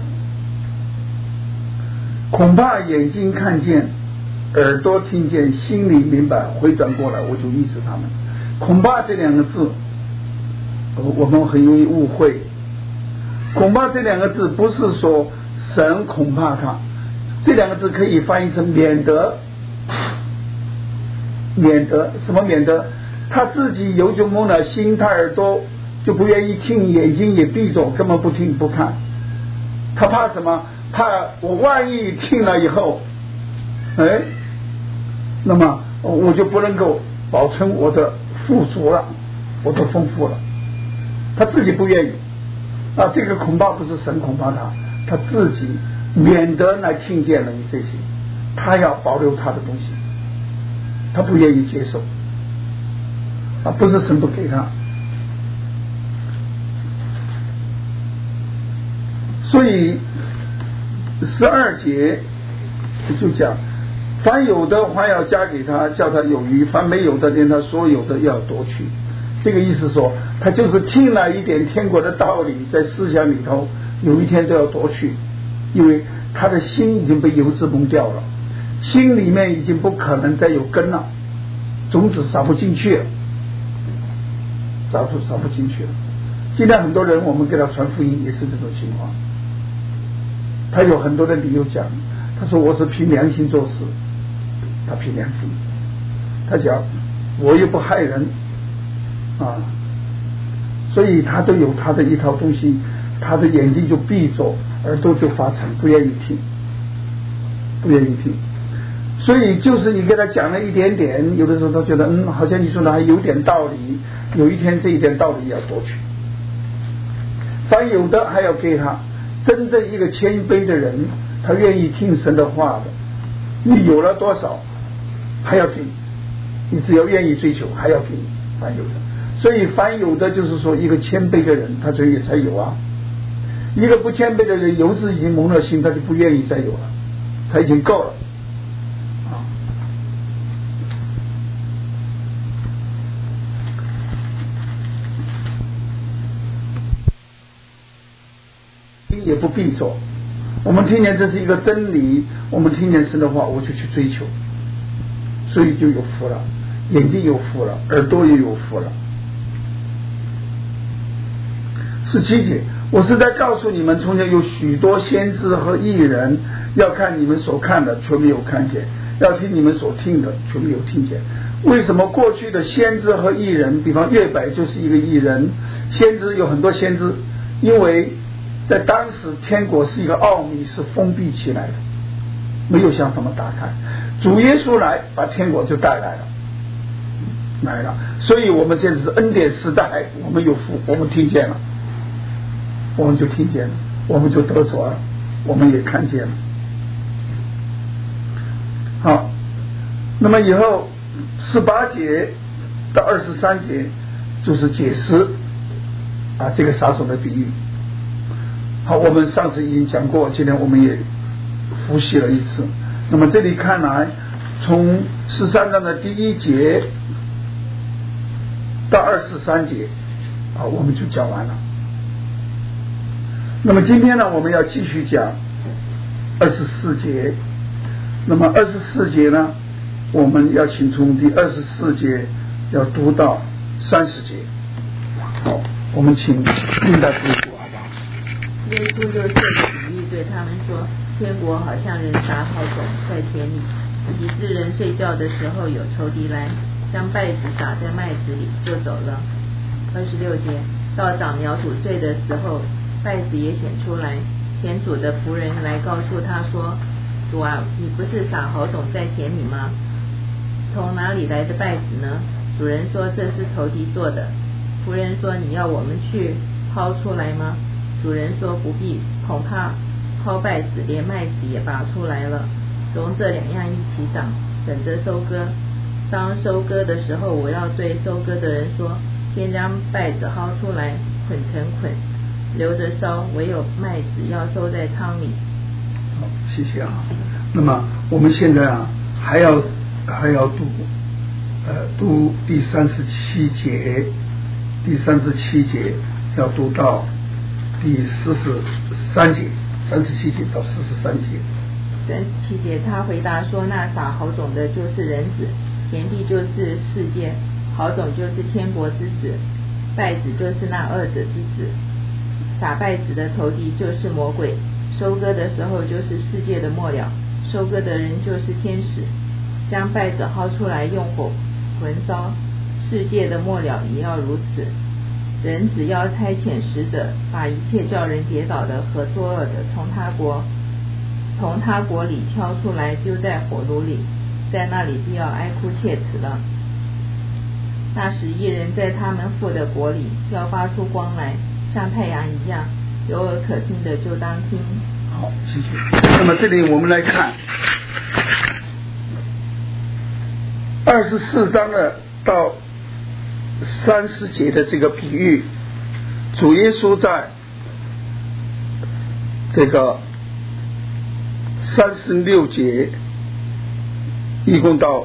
恐怕眼睛看见，耳朵听见，心里明白，回转过来，我就医治他们。恐怕这2个字我们很容易误会，恐怕这2个字不是说神恐怕他，这2个字可以翻译成免得。免得什么免得？他自己油就蒙了心，他耳朵就不愿意听，眼睛也闭着，根本不听不看。他怕什么？怕我万一听了以后，那么我就不能够保存我的富足了，我的丰富了。他自己不愿意啊，这个恐怕不是神恐怕他，他自己免得来听见了你这些，他要保留他的东西，他不愿意接受啊，不是神不给他。所以 12节就讲，凡有的还要加给他，叫他有余；凡没有的，连他所有的要夺去。这个意思说，他就是听了一点天国的道理，在思想里头，有一天都要夺去，因为他的心已经被油脂蒙掉了，心里面已经不可能再有根了，种子撒不进去了，撒不进去了。今天很多人，我们给他传福音也是这种情况，他有很多的理由讲，他说我是凭良心做事，他凭良心，他讲我又不害人啊，所以他都有他的一套东西，他的眼睛就闭着，耳朵就发沉，不愿意听，所以就是你给他讲了一点点，有的时候他觉得好像你说的还有点道理，有一天这一点道理要夺取。凡有的还要给他，真正一个谦卑的人，他愿意听神的话的，你有了多少还要给你，只要愿意追求还要给你，凡有的。所以凡有的就是说一个谦卑的人他这也才有啊，一个不谦卑的人油脂已经蒙了心，他就不愿意再有了，他已经够了啊。也不必做，我们听见这是一个真理，我们听见神的话我就去追求，所以就有福了，眼睛有福了，耳朵也有福了。17节，我是在告诉你们，从前有许多先知和义人，要看你们所看的却没有看见，要听你们所听的却没有听见。为什么过去的先知和义人，比方约伯就是一个义人，先知有很多先知，因为在当时天国是一个奥秘，是封闭起来的，没有向他们打开，主耶稣来把天国就带来了，所以我们现在是恩典时代，我们有福，我们听见了，我们就听见了，我们就得着了，我们也看见了。好，那么以后18节到23节就是解释这个撒种的比喻。好，我们上次已经讲过，今天我们也复习了一次。那么这里看来，从13章的第1节到23节我们就讲完了。那么今天呢，我们要继续讲24节。那么24节呢，我们要请从第24节要读到30节。好，我们请林大师读好不好？ 耶稣就设比喻对他们说，天国好像人撒好种在田里，几次人睡觉的时候，有仇敌来将稗子撒在麦子里，就走了。26节，到长苗主穗的时候，稗子也显出来，田主的仆人来告诉他说，主啊，你不是撒好种在田里吗？从哪里来的稗子呢？主人说，这是仇敌做的。仆人说，你要我们去薅出来吗？主人说，不必，恐怕薅稗子连麦子也拔出来了，容这两样一起长，等着收割。当收割的时候，我要对收割的人说，先将稗子薅出来，捆成捆，留着烧，唯有麦子要收在仓里。 好，谢谢啊。那么我们现在还要读第37节，第37节要读到第43节，37节到43节。 37节，他回答说，那撒好种的就是人子，田地就是世界，好种就是天国之子，稗子就是那恶者之子。撒稗子的仇敌就是魔鬼，收割的时候就是世界的末了，收割的人就是天使。将稗子薅出来，用火焚烧，世界的末了也要如此。人只要差遣使者，把一切叫人跌倒的和作恶的从他国里挑出来，丢在火炉里，在那里必要哀哭切齿了。那时义人在他们父的国里要发出光来，像太阳一样，有耳可听的就当听。 好，谢谢。那么这里我们来看24章的到30节的这个比喻，主耶稣在这个 36节，一共到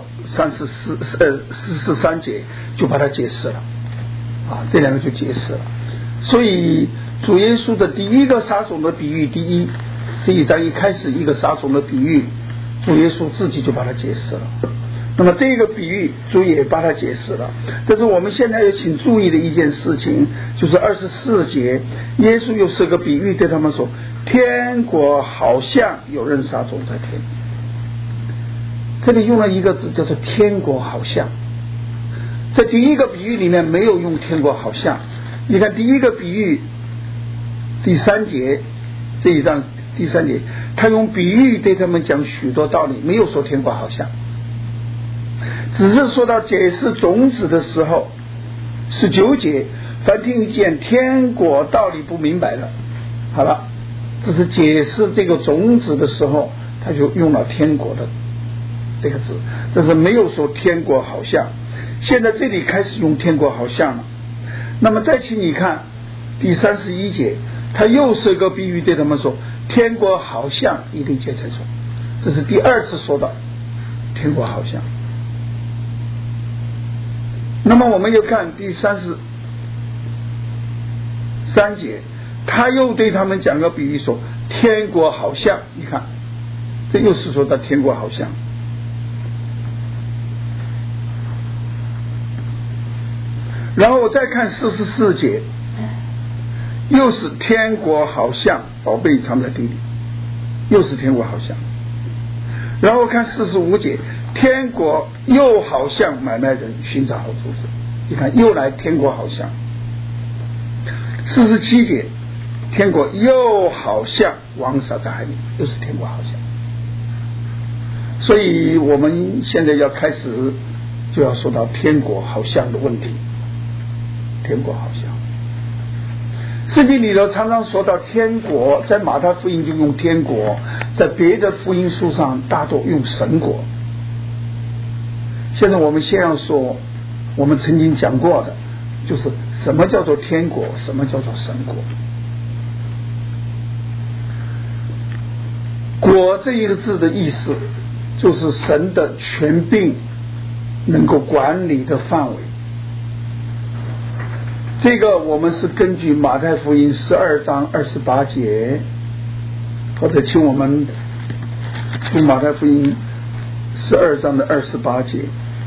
43节就把它解释了啊，这两个就解释了。所以主耶稣的第一个撒种的比喻，这一章一开始一个撒种的比喻，主耶稣自己就把它解释了。那么这个比喻主也把它解释了，但是我们现在要请注意的一件事情，就是24节，耶稣又是个比喻对他们说，天国好像有人撒种在田里。这里用了一个字叫做天国好像，在第一个比喻里面没有用天国好像。你看第一个比喻第3节，这一章第3节，他用比喻对他们讲许多道理，没有说天国好像，只是说到解释种子的时候，19节，凡听见天国道理不明白了，好了，这是解释这个种子的时候，他就用了天国的这个字，但是没有说天国好像。现在这里开始用天国好像了。那么再请你看第31节，他又是个比喻对他们说，天国好像一粒芥菜种，这是第2次说到天国好像。那么我们又看第33节，他又对他们讲个比喻说，天国好像，你看这又是说到天国好像。然后我再看44节，又是天国好像宝贝藏在地里，又是天国好像。然后看45节，天国又好像买卖人寻找好处子，你看又来天国好像。47节，天国又好像王撒在海里，又是天国好像。所以我们现在要开始就要说到天国好像的问题。天国好像，圣经里头常常说到天国，在马太福音就用天国，在别的福音书上大多用神国。现在我们先要说我们曾经讲过的，就是什么叫做天国，什么叫做神国。国这一个字的意思就是神的权柄能够管理的范围。这个我们是根据马太福音12章28节，或者请我们读马太福音12章的28节。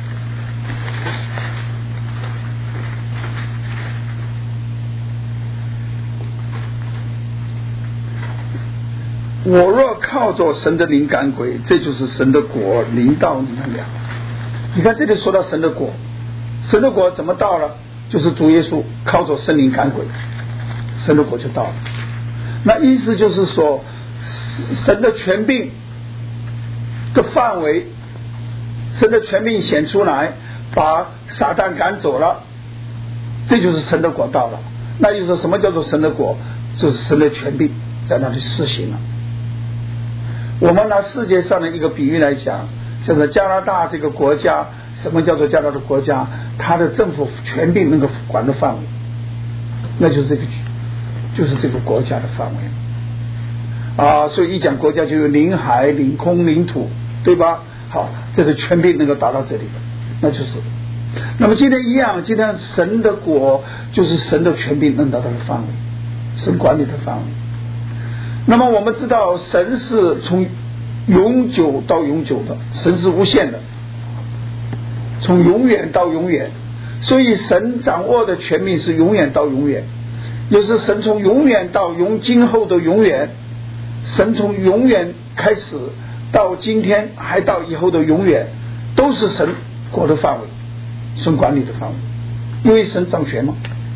我若靠着神的灵赶鬼，这就是神的国临到你们了。你看这里说到神的国，神的国怎么到了？就是主耶稣靠着圣灵赶鬼，神的国就到了。那意思就是说，神的权柄的范围，神的权柄显出来，把撒旦赶走了，这就是神的国到了。那就是说什么叫做神的国？就是神的权柄在那里施行了。我们拿世界上的一个比喻来讲，就是加拿大这个国家，什么叫做加拿大国家？它的政府权柄能够管的范围，那就是这个国家的范围啊。所以一讲国家就有领海、领空、领土，对吧？好，这个权柄能够达到这里的，那就是。那么今天一样，今天神的国就是神的权柄能达到的范围，神管理的范围。那么我们知道，神是从永久到永久的，神是无限的，从永远到永远，所以神掌握的权柄是永远到永远，也是神从永远到今后的永远，神从永远开始到今天还到以后的永远，都是神国的范围，神管理的范围，因为神掌权嘛。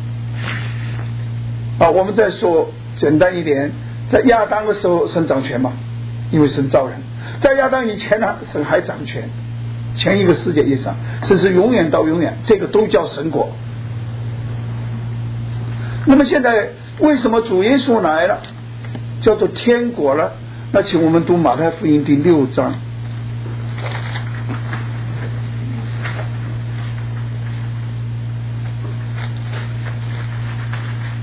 我们再说简单一点，在亚当的时候神掌权嘛，因为神造人。在亚当以前呢，神还掌权，前一个世界以上，这是永远到永远，这个都叫神国。那么现在为什么主耶稣来了，叫做天国了？那请我们读马太福音第6章。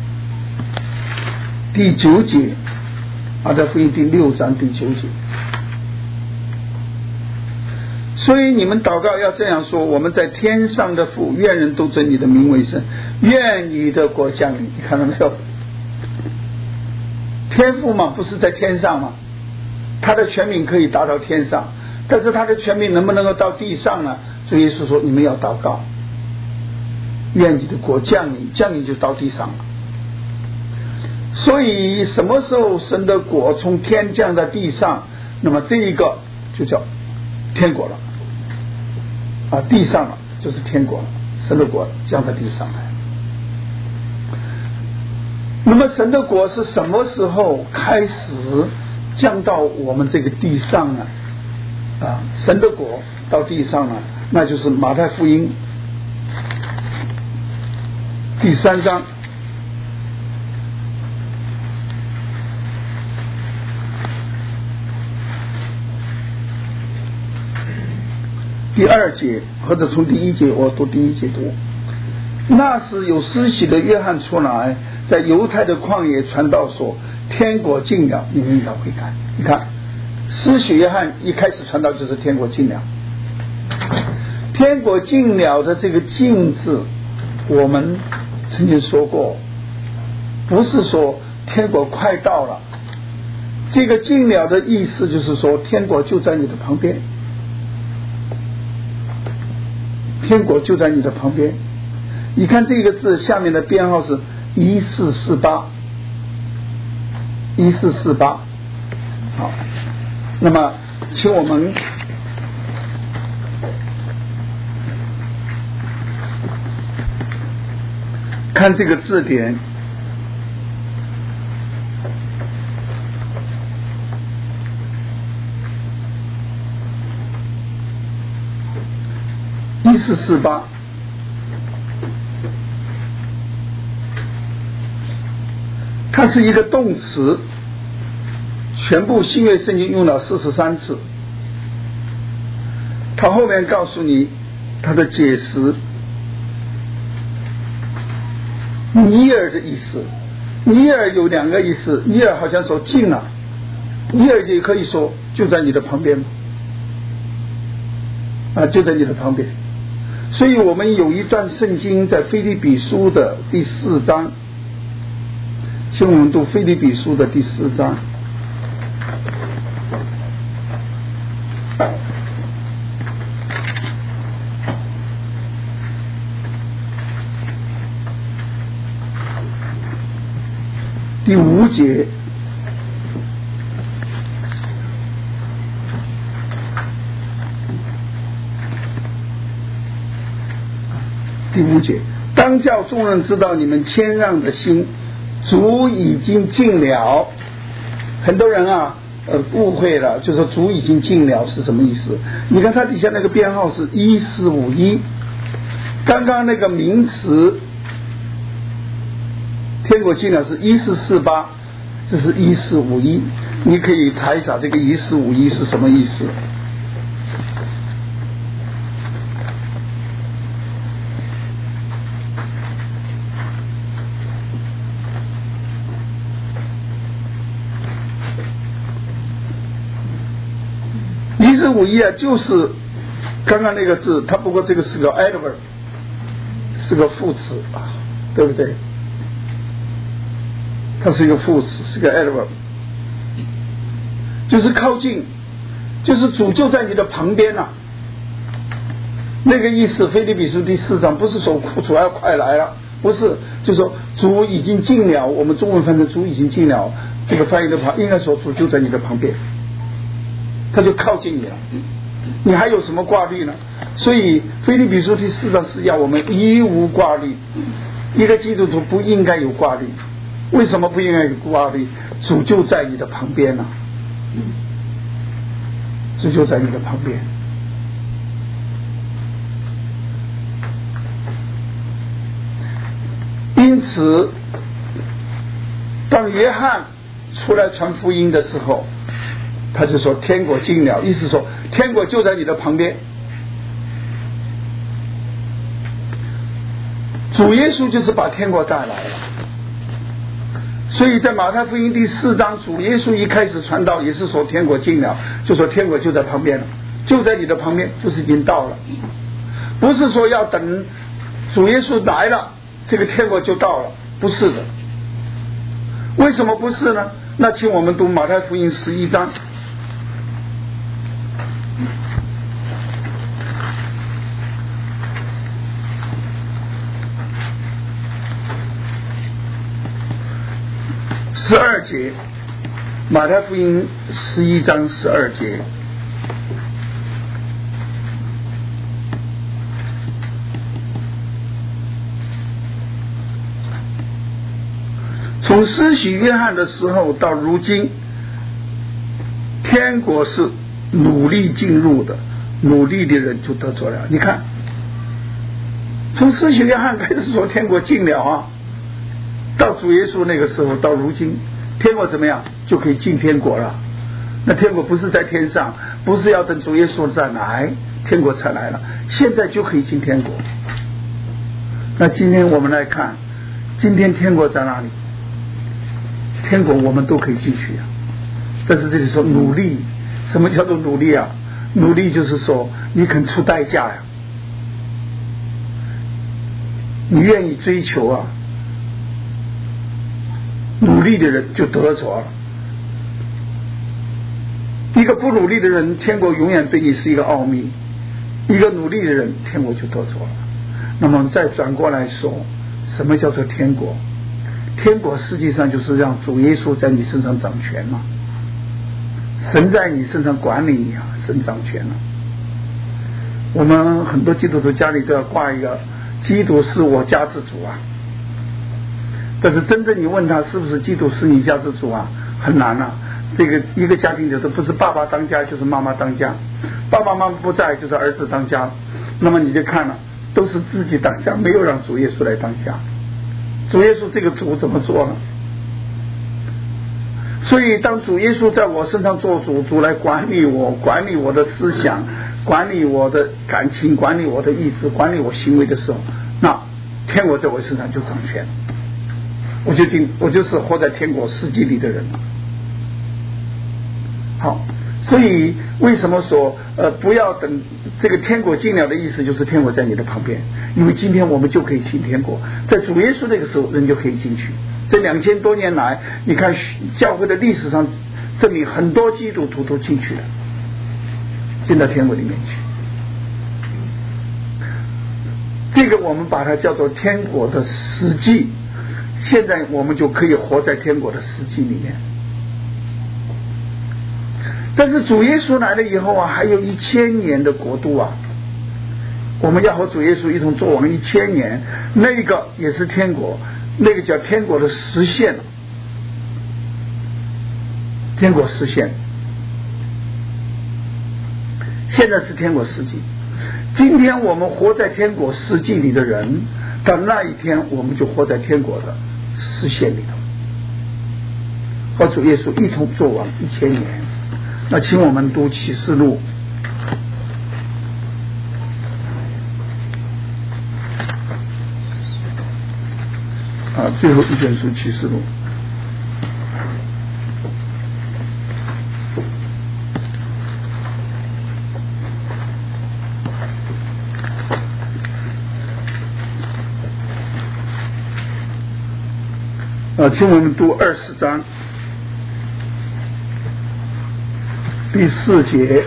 第9节，马太福音第6章第9节。 所以你们祷告要这样说：我们在天上的父，愿人都尊你的名为圣，愿你的国降临。你看到没有？天父嘛，不是在天上吗？他的权柄可以达到天上，但是他的权柄能不能够到地上呢？主耶稣说：你们要祷告，愿你的国降临，降临就到地上了。所以什么时候神的国从天降在地上，那么这一个就叫天国了啊，地上了就是天国了，神的国降在地上来。那么神的国是什么时候开始降到我们这个地上呢？啊，神的国到地上呢，那就是马太福音第3章第2节，或者从第1节，我读第1节读。那时有施洗的约翰出来，在犹太的旷野传道说：天国近了，你们要悔改。你看，施洗约翰一开始传道就是天国近了。天国近了的这个近字，我们曾经说过，不是说天国快到了，这个近了的意思就是说天国就在你的旁边，天国就在你的旁边。你看这个字下面的编号是1448，好，那么请我们看这个字典。1448，它是一个动词，全部新约圣经用了43次。它后面告诉你它的解释，尼尔的意思。尼尔有2个意思，尼尔好像说近了，尼尔也可以说就在你的旁边啊，就在你的旁边。所以我们有一段圣经在腓立比书的第4章，请我们读腓立比书的第4章。第5节，第5节，当叫众人知道你们谦让的心，主已经尽了。很多人啊误会了，就说主已经尽了是什么意思？你看它底下那个编号是1451，刚刚那个名词天国尽了是1448，这是1451，你可以查一查这个1451是什么意思。1451啊，就是刚刚那个字，它不过这个是个 adverb， 是个副词啊，对不对？它是一个副词，是个 adverb， 就是靠近，就是主就在你的旁边啊。那个意思，腓立比书第4章不是说主要快来了，不是，就是说主已经近了。我们中文翻成主已经近了，这个翻译的话应该说主就在你的旁边，他就靠近你了，你还有什么挂虑呢？所以腓立比书第4章是要我们一无挂虑，一个基督徒不应该有挂虑。为什么不应该有挂虑？主就在你的旁边呢，主就在你的旁边。因此当约翰出来传福音的时候，他就说天国近了，意思说天国就在你的旁边。主耶稣就是把天国带来了。所以在马太福音第4章，主耶稣一开始传道也是说天国近了，就说天国就在旁边了， 就在你的旁边，就是已经到了。不是说要等主耶稣来了，这个天国就到了，不是的。为什么不是呢？那请我们读马太福音11章。12节，马太福音11章12节。从施洗约翰的时候到如今，天国是努力进入的，努力的人就得着了。你看，从施洗约翰开始说天国进了啊，到主耶稣那个时候，到如今，天国怎么样就可以进天国了。那天国不是在天上，不是要等主耶稣再来，天国才来了，现在就可以进天国。那今天我们来看，今天天国在哪里？天国我们都可以进去啊，但是这里说努力，什么叫做努力啊？努力就是说你肯出代价呀，你愿意追求啊，努力的人就得着了。一个不努力的人，天国永远对你是一个奥秘；一个努力的人，天国就得着了。那么再转过来说，什么叫做天国？天国实际上就是让主耶稣在你身上掌权嘛，神在你身上管理你啊，神掌权了。我们很多基督徒家里都要挂一个基督是我家之主啊，但是真正你问他是不是基督是你家之主啊，很难啊。这个一个家庭里头不是爸爸当家就是妈妈当家，爸爸妈妈不在就是儿子当家，那么你就看了，都是自己当家，没有让主耶稣来当家。主耶稣这个主怎么做呢？所以当主耶稣在我身上做主，主来管理我，管理我的思想，管理我的感情，管理我的意志，管理我行为的时候，那天国在我身上就掌权，我就是活在天国世界里的人了。好，所以为什么说不要等这个天国进了的意思，就是天国在你的旁边，因为今天我们就可以进天国，在主耶稣那个时候人就可以进去。这2000多年来，你看教会的历史上证明很多基督徒都进去了，进到天国里面去。这个我们把它叫做天国的实际，现在我们就可以活在天国的实际里面。但是主耶稣来了以后啊，还有1000年的国度啊，我们要和主耶稣一同作王1000年，那个也是天国，那个叫天国的实现，天国实现，现在是天国实际。今天我们活在天国实际里的人，到那一天我们就活在天国的实现里头，和主耶稣一同作王1000年。那请我们读启示录最后一卷书启示录。请我们读20章第4节，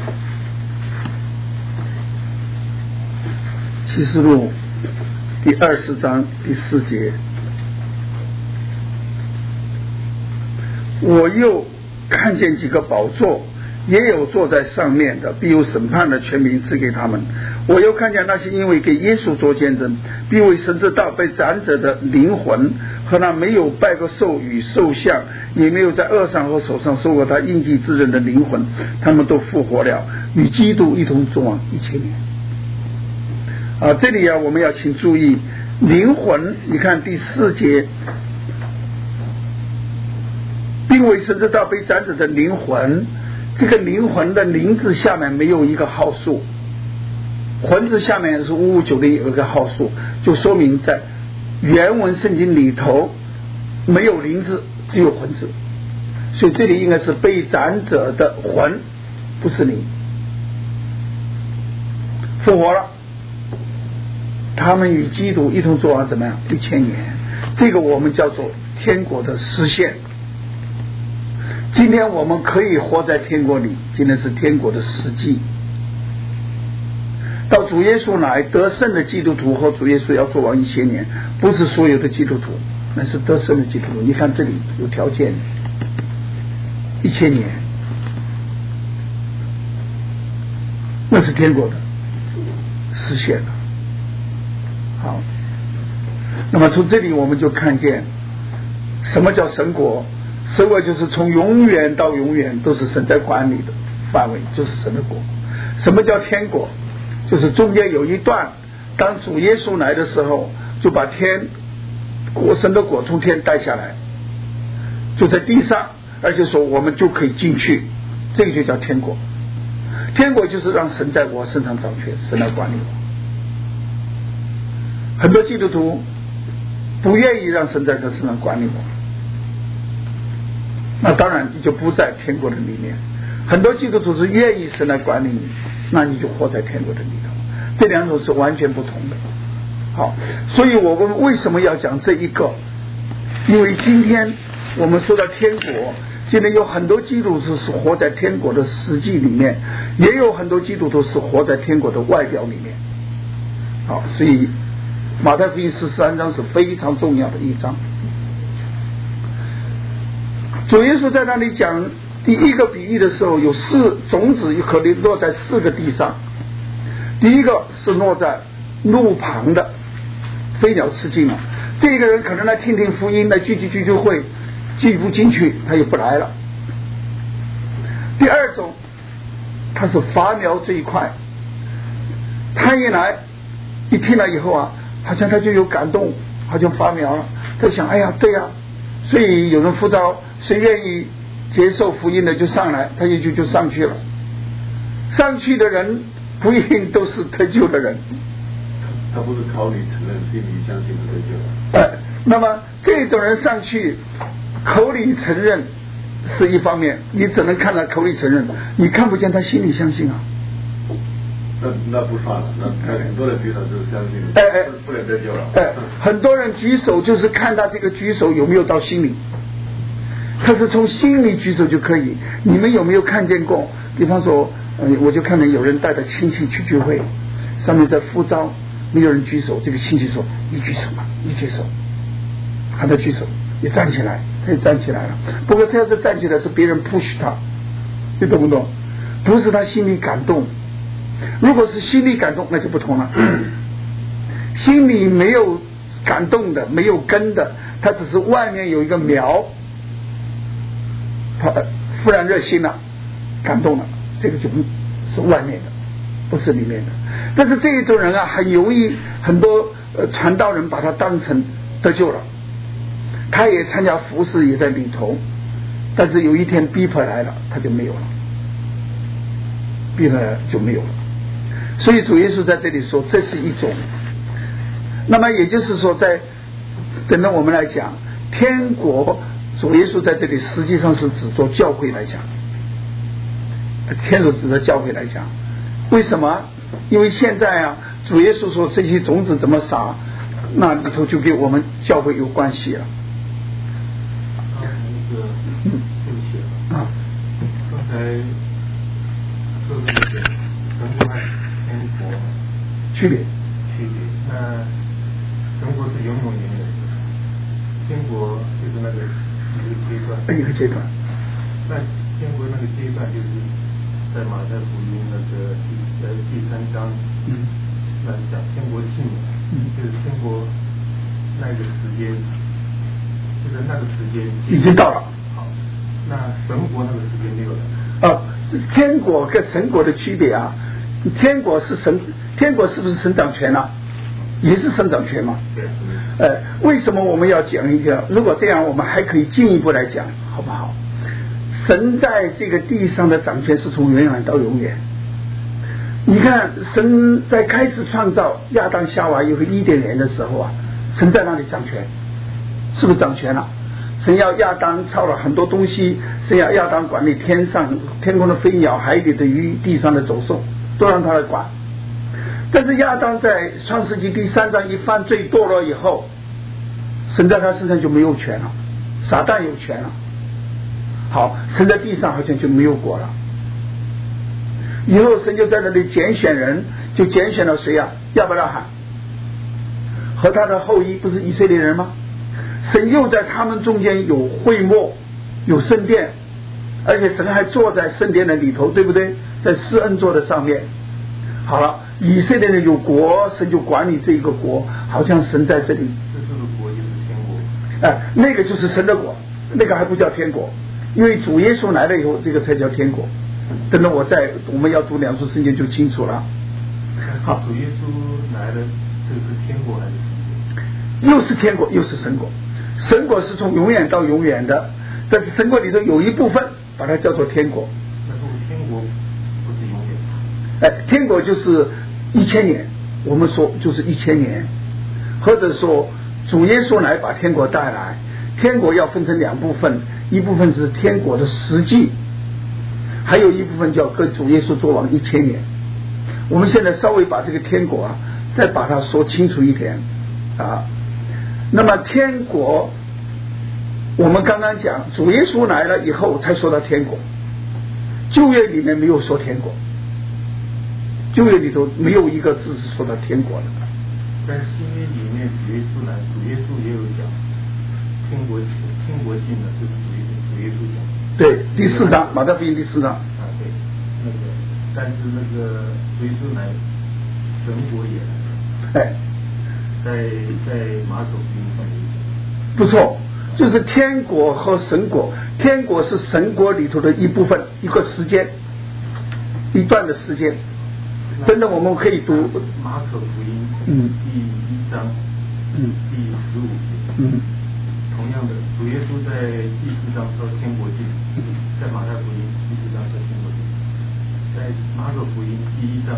启示录第20章第4节。我又看见几个宝座，也有坐在上面的，必有审判的权柄赐给他们。我又看见那些因为给耶稣做见证，必为神之道被斩者的灵魂，和那没有拜过兽与兽像，也没有在额上和手上受过他印记之人的灵魂，他们都复活了，与基督一同作王1000年。这里我们要请注意灵魂，你看第4节，并为神之道被斩者的灵魂，这个灵魂的灵字下面没有一个号数，魂字下面是559的有一个号数，就说明在原文圣经里头没有灵字，只有魂字，所以这里应该是被斩者的魂，不是灵。 复活了，他们与基督一同做完怎么样？1000年，这个我们叫做天国的实现。今天我们可以活在天国里，今天是天国的实际。到主耶稣来得胜的基督徒和主耶稣要做完1000年，不是所有的基督徒，那是得胜的基督徒。你看这里有条件，1000年，那是天国的实现了。好，那么从这里我们就看见什么叫神国。神国就是从永远到永远都是神在管理的范围，就是神的国。什么叫天国？就是中间有一段，当主耶稣来的时候，就把神的国从天带下来，就在地上，而且说我们就可以进去，这个就叫天国。天国就是让神在我身上掌权，神来管理我。很多基督徒不愿意让神在他身上管理我，那当然你就不在天国的里面。很多基督徒是愿意神来管理你，那你就活在天国的里头。这两种是完全不同的。好，所以我们为什么要讲这一个？因为今天我们说到天国，今天有很多基督徒是活在天国的实际里面，也有很多基督徒是活在天国的外表里面。好，所以马太福音13章是非常重要的一章。主耶稣在那里讲第一个比喻的时候，有种子可能落在4个地上。第一个是落在路旁的，飞鸟吃尽了，这个人可能来听听福音，来聚会，聚不进去他也不来了。第二种，他是伐苗这一块，他一来一听了以后啊，好像他就有感动，好像发苗了。他想，哎呀，对呀，所以有人呼召，谁愿意接受福音的就上来，他就上去了。上去的人不一定都是得救的人， 他不是考你承认，心里相信得救。 那么这种人上去，口里承认是一方面，你只能看到口里承认，你看不见他心里相信啊。 那不算了，那很多人举手就是相信，不能得救了。 很多人举手就是看他这个举手有没有到心里，他是从心里举手就可以。你们有没有看见过？比方说，我就看见有人带着亲戚去聚会，上面在呼召，没有人举手，这个亲戚说：“你举手嘛，你举手。”喊他举手，也站起来，他也站起来了。不过他要是站起来，是别人 push 他，你懂不懂？不是他心里感动。如果是心里感动，那就不同了。心里没有感动的，没有根的，他只是外面有一个苗，他忽然热心了，感动了，这个就是外面的，不是里面的。但是这一种人啊，很容易很多传道人把他当成得救了，他也参加服事，也在里头，但是有一天逼迫来了，他就没有了，逼迫来就没有了。所以主耶稣在这里说，这是一种。那么也就是说，等到我们来讲天国，主耶稣在这里实际上是指着教会来讲，天主指着教会来讲。为什么？因为现在啊，主耶稣说这些种子怎么撒，那里头就跟我们教会有关系了。 对不起啊，刚才说的那个神国和天国区别。 那神国是永永远远，天国就是那个一个阶段。那天国那个阶段就是在马太福音那个第3章，那讲天国近了，就是天国那个时间，就是那个时间已经到了。 好，那神国那个时间没有了。 天国跟神国的区别啊，天国是不是神掌权啊？也是神掌权嘛。对。为什么我们要讲一个？如果这样，我们还可以进一步来讲，好不好？神在这个地上的掌权是从永远到永远。你看，神在开始创造亚当夏娃有个伊甸园的时候啊，神在那里掌权，是不是掌权了？神要亚当造了很多东西，神要亚当管理天空的飞鸟、海里的鱼、地上的走兽，都让他来管。 但是亚当在创世纪第3章一犯罪堕落以后，神在他身上就没有权了，撒旦有权了。好，神在地上好像就没有果了。以后神就在那里拣选人，就拣选了谁啊？亚伯拉罕和他的后裔，不是以色列人吗？神又在他们中间有会幕，有圣殿，而且神还坐在圣殿的里头，对不对？在施恩座的上面。好了，以色列人有国，神就管理这一个国，好像神在这里。 这是个国就是天国。 那个就是神的国，那个还不叫天国，因为主耶稣来了以后，这个才叫天国。等到我们要读2书圣经就清楚了。好， 主耶稣来了，这是天国还是神国？又是天国，又是神国。神国是从永远到永远的，但是神国里头有一部分把它叫做天国。 那这个天国不是永远？ 天国就是1000年，我们说就是1000年，或者说主耶稣来把天国带来。天国要分成2部分，一部分是天国的实际，还有一部分叫跟主耶稣作王1000年。我们现在稍微把这个天国啊，再把它说清楚一点啊。那么天国，我们刚刚讲主耶稣来了以后才说到天国，旧约里面没有说天国，旧约里头没有一个字是说到天国的。 在新约里面，主耶稣来，主耶稣也有讲天国近了，就是主耶稣讲。 对，第4章，马太福音第4章。 啊，对，那个，但是那个主耶稣来，神国也来了。在马可福音上面。 不错，就是天国和神国。天国是神国里头的一部分，一个时间，一段的时间。真的，我们可以读马可福音第1章第15节。同样的，主耶稣在第4章说天国近，在马太福音第4章说天国近，在马可福音第1章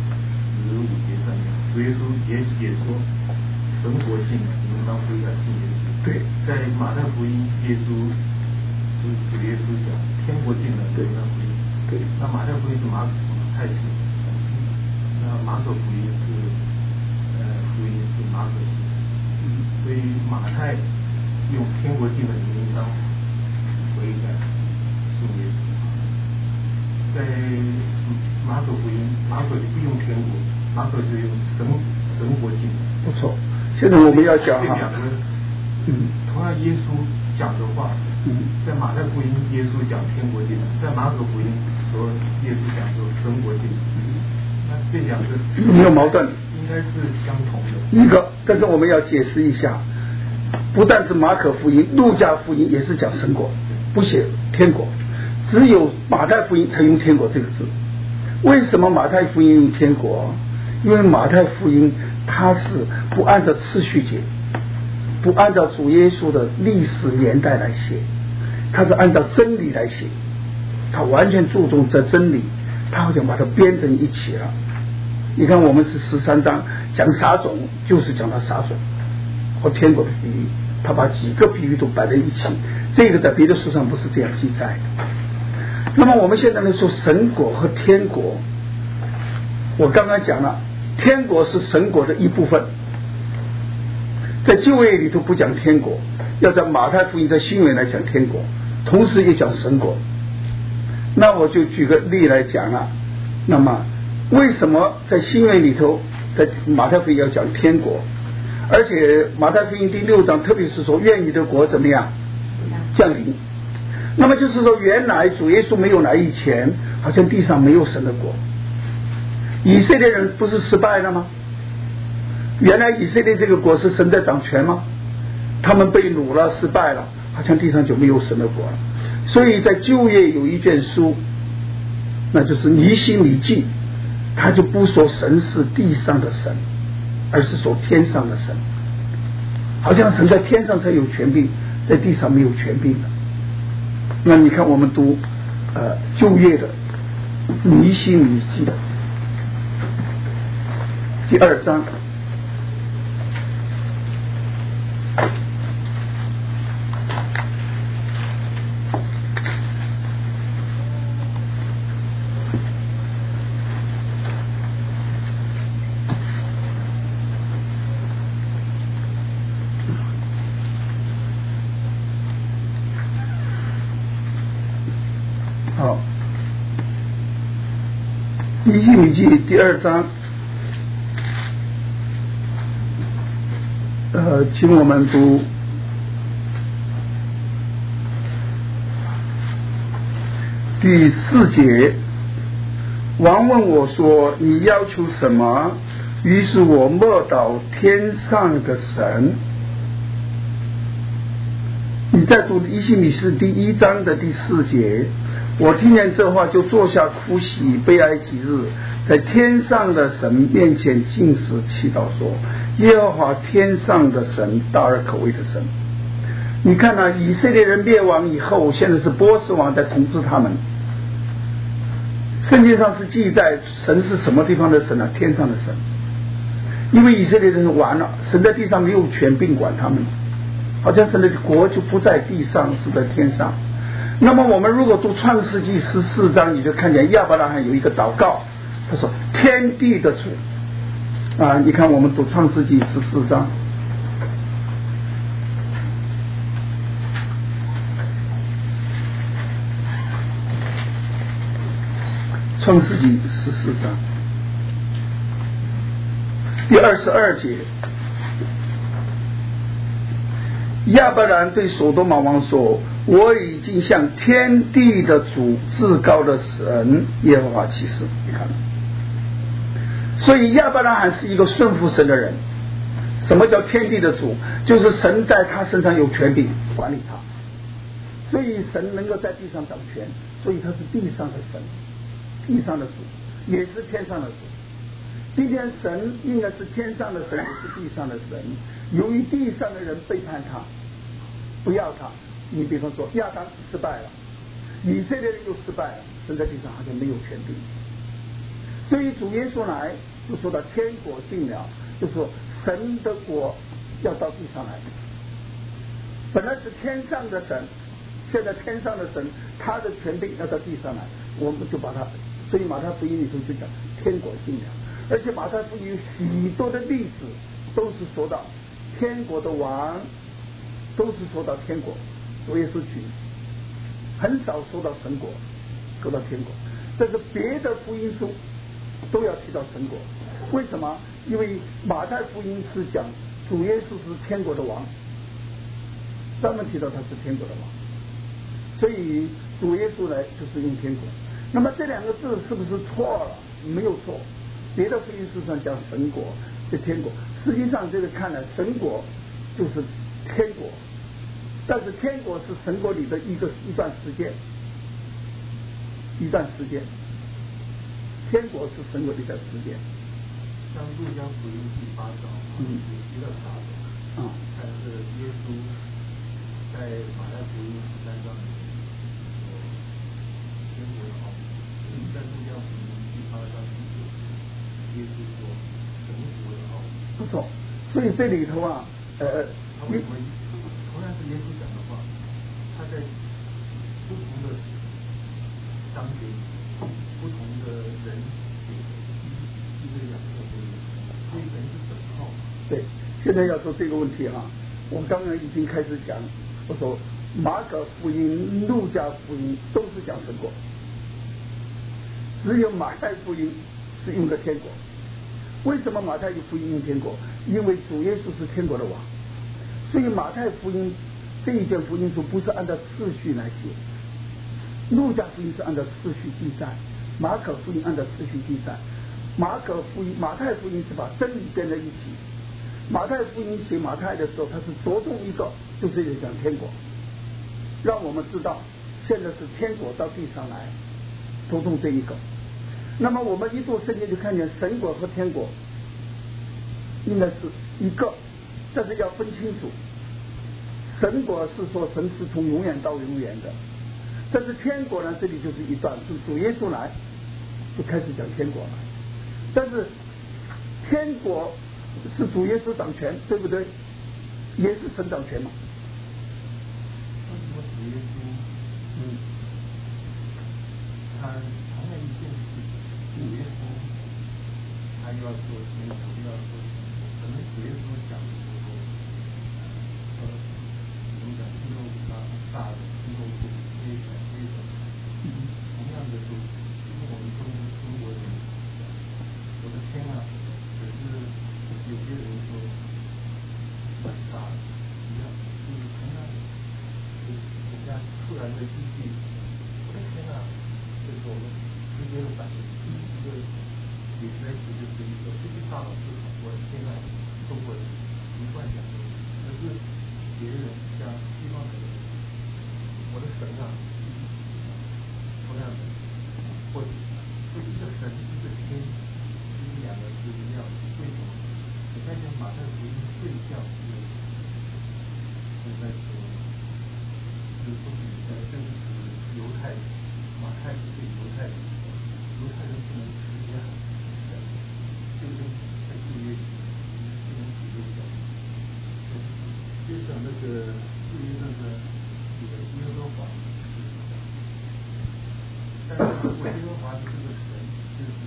15节上面，主耶稣也写说神国近了，你们当悔改信耶稣。 对， 在马太福音耶稣就是主耶稣讲天国近了，你们当悔改。 对， 那马太福音是马太写，那马可福音是福音是马可写，所以马太用天国近了，你们当悔改信耶稣。在马可福音，马可就不用天国，马可就用神国近了。 不错，现在我们要讲哈， 同样耶稣讲的话，在马太福音耶稣讲天国近了，在马可福音说耶稣讲说神国近了，那这2个没有矛盾， 应该是相同的。 一个，但是我们要解释一下，不但是马可福音，路加福音也是讲神国，不写天国，只有马太福音才用天国这个字。为什么马太福音用天国？因为马太福音它是不按照次序写，不按照主耶稣的历史年代来写，它是按照真理来写，它完全注重这真理，它好像把它编成一起了。你看我们是13章讲撒种，就是讲到撒种和天国的比喻，他把几个比喻都摆在一起，这个在别的书上不是这样记载的。那么我们现在来说神国和天国，我刚刚讲了，天国是神国的一部分，在旧约里头不讲天国，要在马太福音在新约来讲天国，同时也讲神国。那我就举个例来讲了，那么为什么在新约里头在马太福音要讲天国，而且马太福音第6章特别是说愿你的国怎么样降临，那么就是说原来主耶稣没有来以前，好像地上没有神的国，以色列人不是失败了吗？原来以色列这个国是神在掌权吗？他们被掳了，失败了，好像地上就没有神的国了。所以在旧约有一卷书，那就是尼希米记，他就不说神是地上的神，而是说天上的神，好像神在天上才有权柄，在地上没有权柄的。那你看我们读旧约的尼希米记第2章， 尼希米记第2章，请我们读第4节。王问我说：“你要求什么？”于是我默祷天上的神。你在读尼希米是第1章的第4节。我听见这话，就坐下哭泣，悲哀几日，在天上的神面前禁食祈祷说：“耶和华天上的神，大而可畏的神。”你看啊，以色列人灭亡以后，现在是波斯王在统治他们。圣经上是记载神是什么地方的神呢？天上的神。因为以色列人完了，神在地上没有权并管他们，好像神的国就不在地上，是在天上。那么我们如果读创世纪14章，你就看见亚伯拉罕有一个祷告，他说：“天地的主。”你看我们读创世纪14章，创世纪14章第22节，亚伯兰对所多玛王说：“我已经向天地的主至高的神耶和华起誓。”你看，所以亚伯拉罕是一个顺服神的人。什么叫天地的主？就是神在他身上有权柄管理他，所以神能够在地上掌权，所以他是地上的神，地上的主，也是天上的主。今天神应该是天上的神，也是地上的神。由于地上的人背叛他，不要他，你比方说亚当失败了，以色列人又失败了，神在地上好像没有权柄。所以主耶稣来就说到天国近了，就说神的国要到地上来。本来是天上的神，现在天上的神他的权柄要到地上来，我们就把他，所以马太福音里头就讲天国近了。而且马太福音有许多的例子都是说到天国的王，都是说到天国，主耶稣举很少说到神国，说到天国。但是别的福音书都要提到神国。为什么？因为马太福音是讲主耶稣是天国的王，专门提到他是天国的王，所以主耶稣来就是用天国。那么这2个字是不是错了？没有错。别的福音书上讲神国是天国，实际上这个看来神国就是天国，但是天国是神国里的一段时间，天国是神国里的时间。 像路加福音第8章提到大的，但是耶稣在马太福音13章里面说天国的奥秘，在路加福音第8章耶稣说神国的奥秘。 不错，所以这里头他为什么同样是耶稣讲的话，他在不同的章节不同的人一个两个不一样，所以人是整套。 对，现在要说这个问题我刚刚已经开始讲，我说马可福音、路加福音都是讲神国，只有马太福音是用的天国。为什么马太福音用天国？因为主耶稣是天国的王，所以马太福音这一卷福音书不是按照次序来写，路加福音是按照次序记载，马可福音按照次序记载。马太福音是把真理编在一起。马太福音写马太的时候，他是着重一个，就是讲天国，让我们知道现在是天国到地上来，着重这一个。那么我们一读圣经就看见神国和天国应该是一个，但是要分清楚。神国是说神是从永远到永远的，但是天国呢，这里就是一段，是主耶稣来就开始讲天国了。但是天国是主耶稣掌权，对不对？也是神掌权嘛。 为什么主耶稣他同样一件事，主耶稣他又要做天国，又要做可能主耶稣讲的时候我们讲肌肉大的肌肉部非常同样的就是我们中国人看见马太福音对象是在说，就是不仅这个是犹太人，马太是对犹太人，犹太人不能吃鸭，就跟在旧约不能吃肉的。接着那个旧约那个耶和华，但是如果耶和华是这个神，就是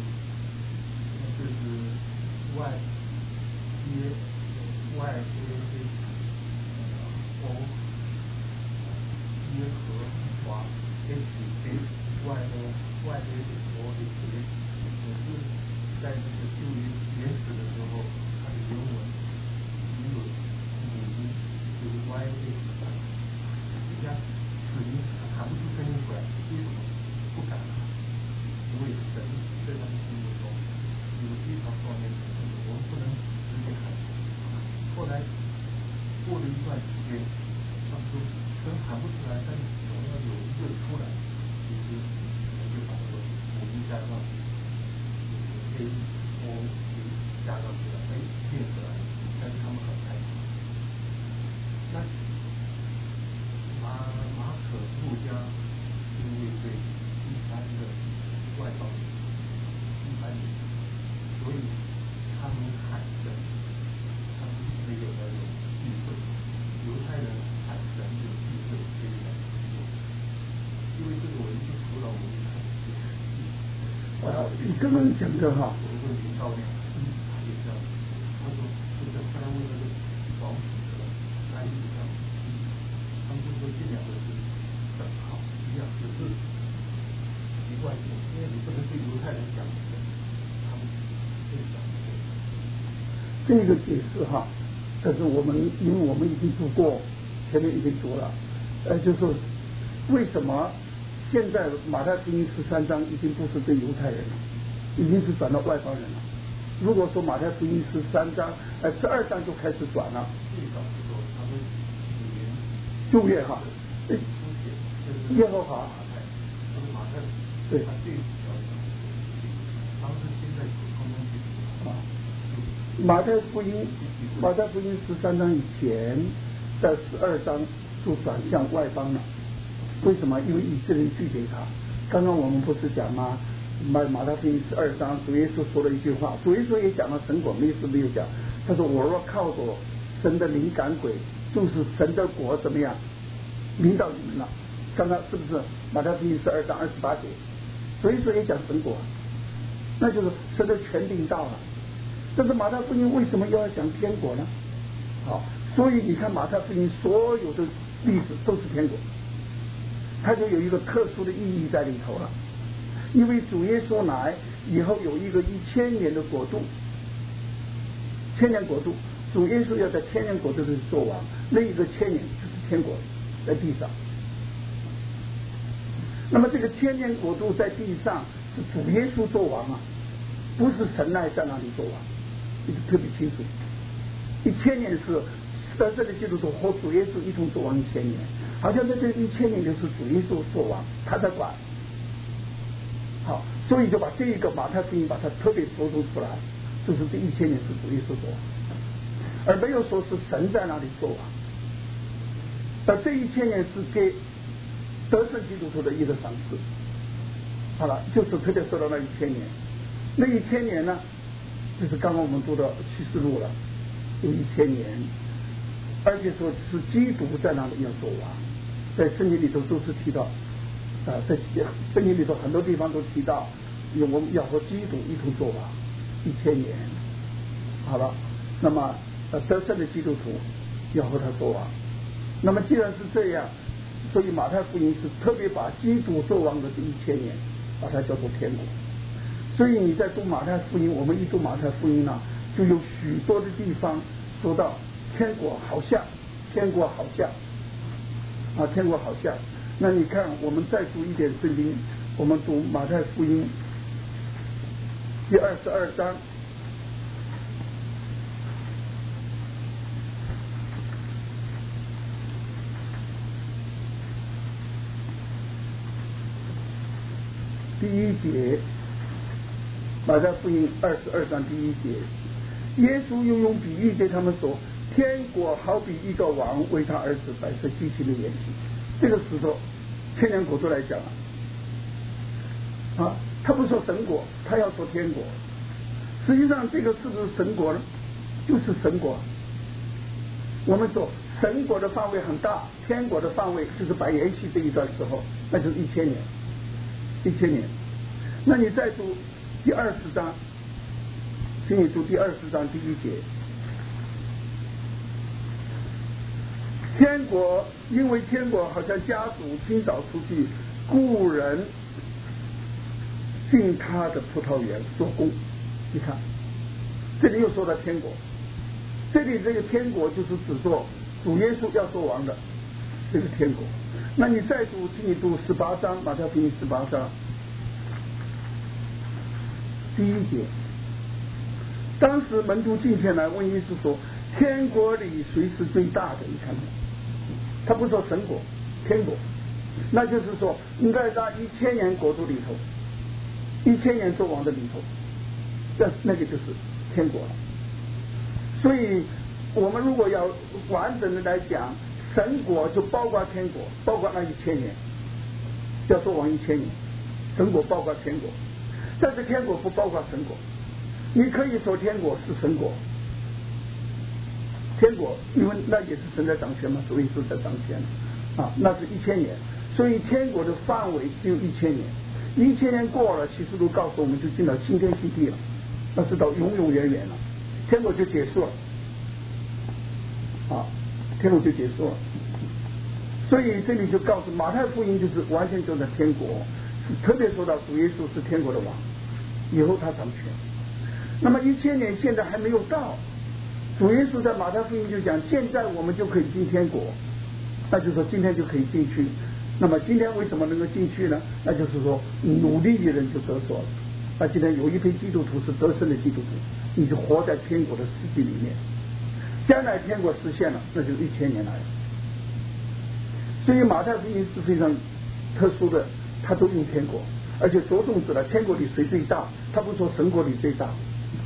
外耶和华 外的我的节，可是在这个旧约原始的时候，它的原文没有母音，就是外的，人家声音喊不出声音出来，为什么不敢？因为神在他们心目中有非常方面的程度，我们不能直接喊。后来过了一段时间，他们说神喊不出来，但是总要有一个出来，就是就把这个母音加上去，就是加上去了，变出来，但是他们很害怕。那马可、路加因为对一般的外邦人、一般人，所以他们喊神，他们没有那种忌讳。犹太人喊神有忌讳，这个因为这个文字除了我们看你刚刚讲的哈， 我问林少亮，他也这样，他说就是后来问那个王彼得，他也是这样，他们就说这两个是等号一样，只是习惯性，因为你不能对犹太人讲他们会讲这个解释哈，但是因为我们已经读过，前面已经读了，就是为什么现在马太福音13章已经不是对犹太人了，已经是转到外邦人了。如果说马太福音12章就开始转了， 最早的时候他们旧约哈，耶和华， 马太对， 他最主要的，当时现在通通记住马太福音13章以前的12章就转向外邦了。为什么？因为以色列人拒绝他。刚刚我们不是讲吗？马太福音12章，主耶稣说了一句话，主耶稣也讲了神国，没有讲。他说：“我若靠着神的灵赶鬼，就是神的国怎么样临到你们了？”刚刚是不是马太福音12章28节？主耶稣也讲神国，那就是神的权临到了。但是马太福音为什么要讲天国呢？好，所以你看马太福音所有的例子都是天国。它就有一个特殊的意义在里头了，因为主耶稣来以后有一个1000年的国度，1000年国度，主耶稣要在1000年国度里做王，那一个1000年就是天国在地上。那么这个1000年国度在地上是主耶稣做王啊，不是神来在那里做王，这个特别清楚。1000年是在这里基督徒和主耶稣一同做王1000年。好像在这1000年就是主耶稣做王，他在管。好，所以就把这一个马太福音把它特别说出来，就是这1000年是主耶稣做王，而没有说是神在那里做王。而这1000年是给得胜基督徒的一个赏赐。好了，就是特别说到那1000年，那1000年呢，就是刚刚我们读的启示录了，有1000年，而且说是基督在那里要做王。在圣经里头都是提到，在圣经里头很多地方都提到，我们要和基督一同做王1000年。好了，那么得胜的基督徒要和他做王。那么既然是这样，所以马太福音是特别把基督做王的这1000年，把它叫做天国。所以你在读马太福音，我们一读马太福音呢，就有许多的地方说到天国好像，天国好像。天国好像。那你看，我们再读一点圣经，我们读马太福音第22章第1节，马太福音22章第1节， 耶稣又用比喻对他们说，天国好比一个王为他儿子摆设具体的筵席。这个时候千年国度来讲他不说神国，他要说天国。实际上这个是不是神国呢？就是神国。我们说神国的范围很大，天国的范围就是摆筵席这一段时候，那就是1000年。1000年。那你再读第20章，请你读第20章第1节。天国，因为天国好像家主清早出去雇人进他的葡萄园做工。你看这里又说到天国，这里这个天国就是指作主耶稣要做王的这个天国。那你再读，请你读18章，马太福音18章第1节。当时门徒进前来问耶稣说，天国里谁是最大的？你看看他不说神国，天国，那就是说应该在1000年国度里头，1000年做王的里头，那个就是天国了。所以我们如果要完整的来讲，神国就包括天国，包括那1000年，要做王1000年，神国包括天国，但是天国不包括神国。你可以说天国是神国，天国因为那也是神在掌权嘛，所以是在掌权那是1000年，所以天国的范围只有1000年。1000年过了，启示录告诉我们就进到新天新地了，那是到永永远远了，天国就结束了天国就结束了。所以这里就告诉马太福音就是完全就在天国，是特别说到主耶稣是天国的王，以后他掌权。那么1000年现在还没有到，主耶稣在马太福音就讲，现在我们就可以进天国，那就是说今天就可以进去。那么今天为什么能够进去呢？那就是说努力的人就得所了。那今天有一批基督徒是得胜的基督徒，你就活在天国的世界里面，将来天国实现了，那就是1000年来了。所以马太福音是非常特殊的，他都用天国，而且着重指了天国里谁最大，他不说神国里最大。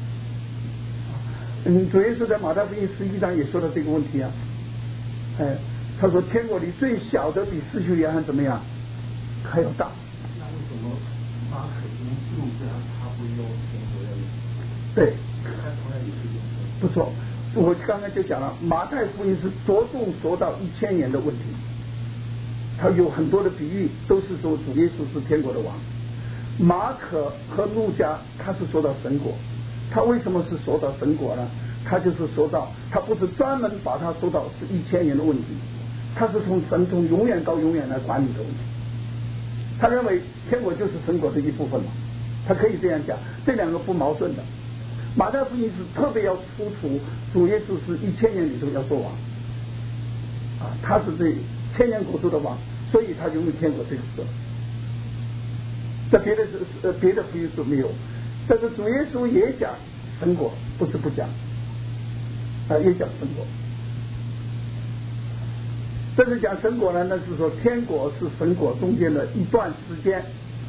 主耶稣在马太福音11章也说到这个问题他说天国里最小的比施洗约翰怎么样还要大。 那为什么马可跟路加他不用天国的？ 对， 他同样也是用。 不错，我刚才就讲了，马太福音是着重说到1000年的问题，他有很多的比喻都是说主耶稣是天国的王。马可和路加他是说到神国，他为什么是说到神国呢？他就是说到，他不是专门把它说到是1000年的问题，他是从神从永远到永远来管理的问题。他认为天国就是神国的一部分嘛，他可以这样讲，这两个不矛盾的。马太福音是特别要突出主耶稣是1000年里头要做王他是这1000年国度的王，所以他就用天国这个词。在别的福音书没有，但是主耶稣也讲神国，不是不讲也讲神国。这是讲神国呢，那是说天国是神国中间的一段时间，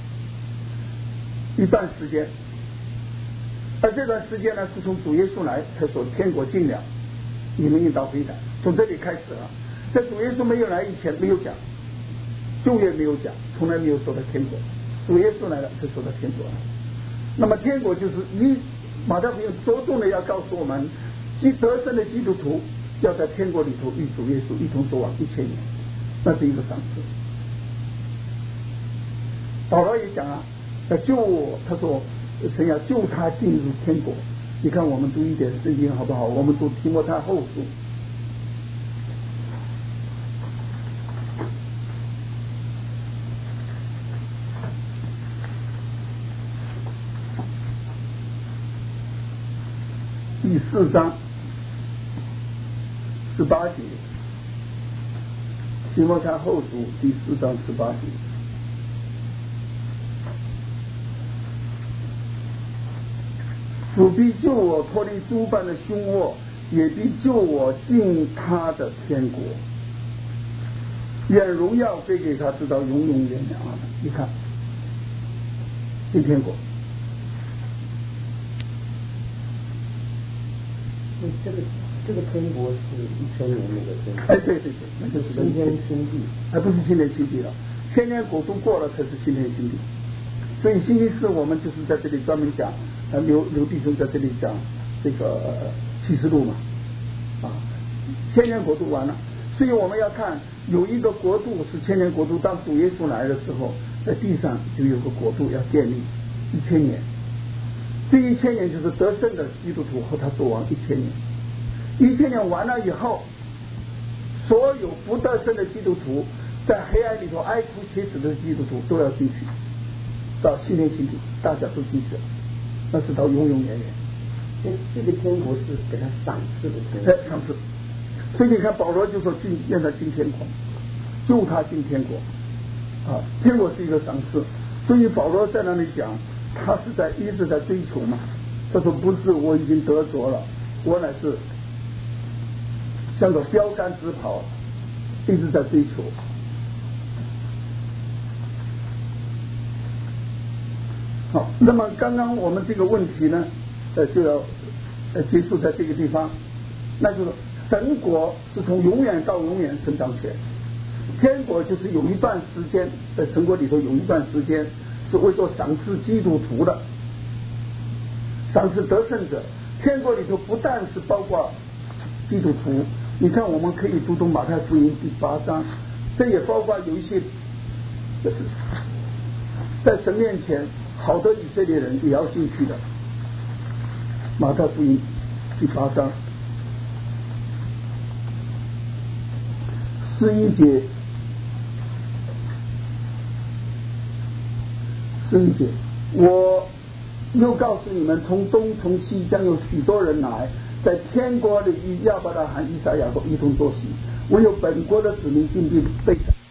而这段时间呢是从主耶稣来才说天国近了，你们应当回来，从这里开始了。在主耶稣没有来以前没有讲，旧约没有讲，从来没有说到天国，主耶稣来了才说到天国了。那么天国就是马太福音着重的要告诉我们，得胜的基督徒要在天国里头与主耶稣一同做王1000年，那是一个赏赐。保罗也讲要救我，他说神要救他进入天国。你看我们读一点圣经好不好？我们读提摩太后书第4章18节，提摩太后书第4章18节。主必救我脱离诸般的凶恶，也必救我进他的天国，愿荣耀归给他，直到永永远远。你看，进天国。 这个天国是1000年那个天国。 哎，对，那就是新天新地， 而不是新天新地了。千年国度过了才是新天新地。所以星期四我们就是在这里专门讲，刘弟兄在这里讲这个启示录嘛，千年国度完了，所以我们要看有一个国度是千年国度，当主耶稣来的时候，在地上就有个国度要建立1000年，这1000年就是得胜的基督徒和他作王1000年，1000年完了以后，所有不得胜的基督徒在黑暗里头哀哭切齿的基督徒都要进去，到新天新地，大家都进去了，那是到永永远远。 这个天国是给他赏赐的天国， 赏赐。所以你看保罗就说愿他进天国，救他进天国天国是一个赏赐。所以保罗在那里讲，他是一直在追求嘛，他说不是我已经得着了，我乃是像个标杆直跑，一直在追求。好，那么刚刚我们这个问题呢就要结束在这个地方，那就是神国是从永远到永远生长权，天国就是有一段时间在神国里头有一段时间是为做赏赐基督徒的，赏赐得胜者。天国里头不但是包括基督徒，你看我们可以读马太福音第8章，这也包括有一些在神面前好多以色列人也要进去的。马太福音第8章11节，我又告诉你们，从东从西将有许多人来，在天国里与亚伯拉罕、以撒、雅各一同坐席，唯有本国的子民进必被斩。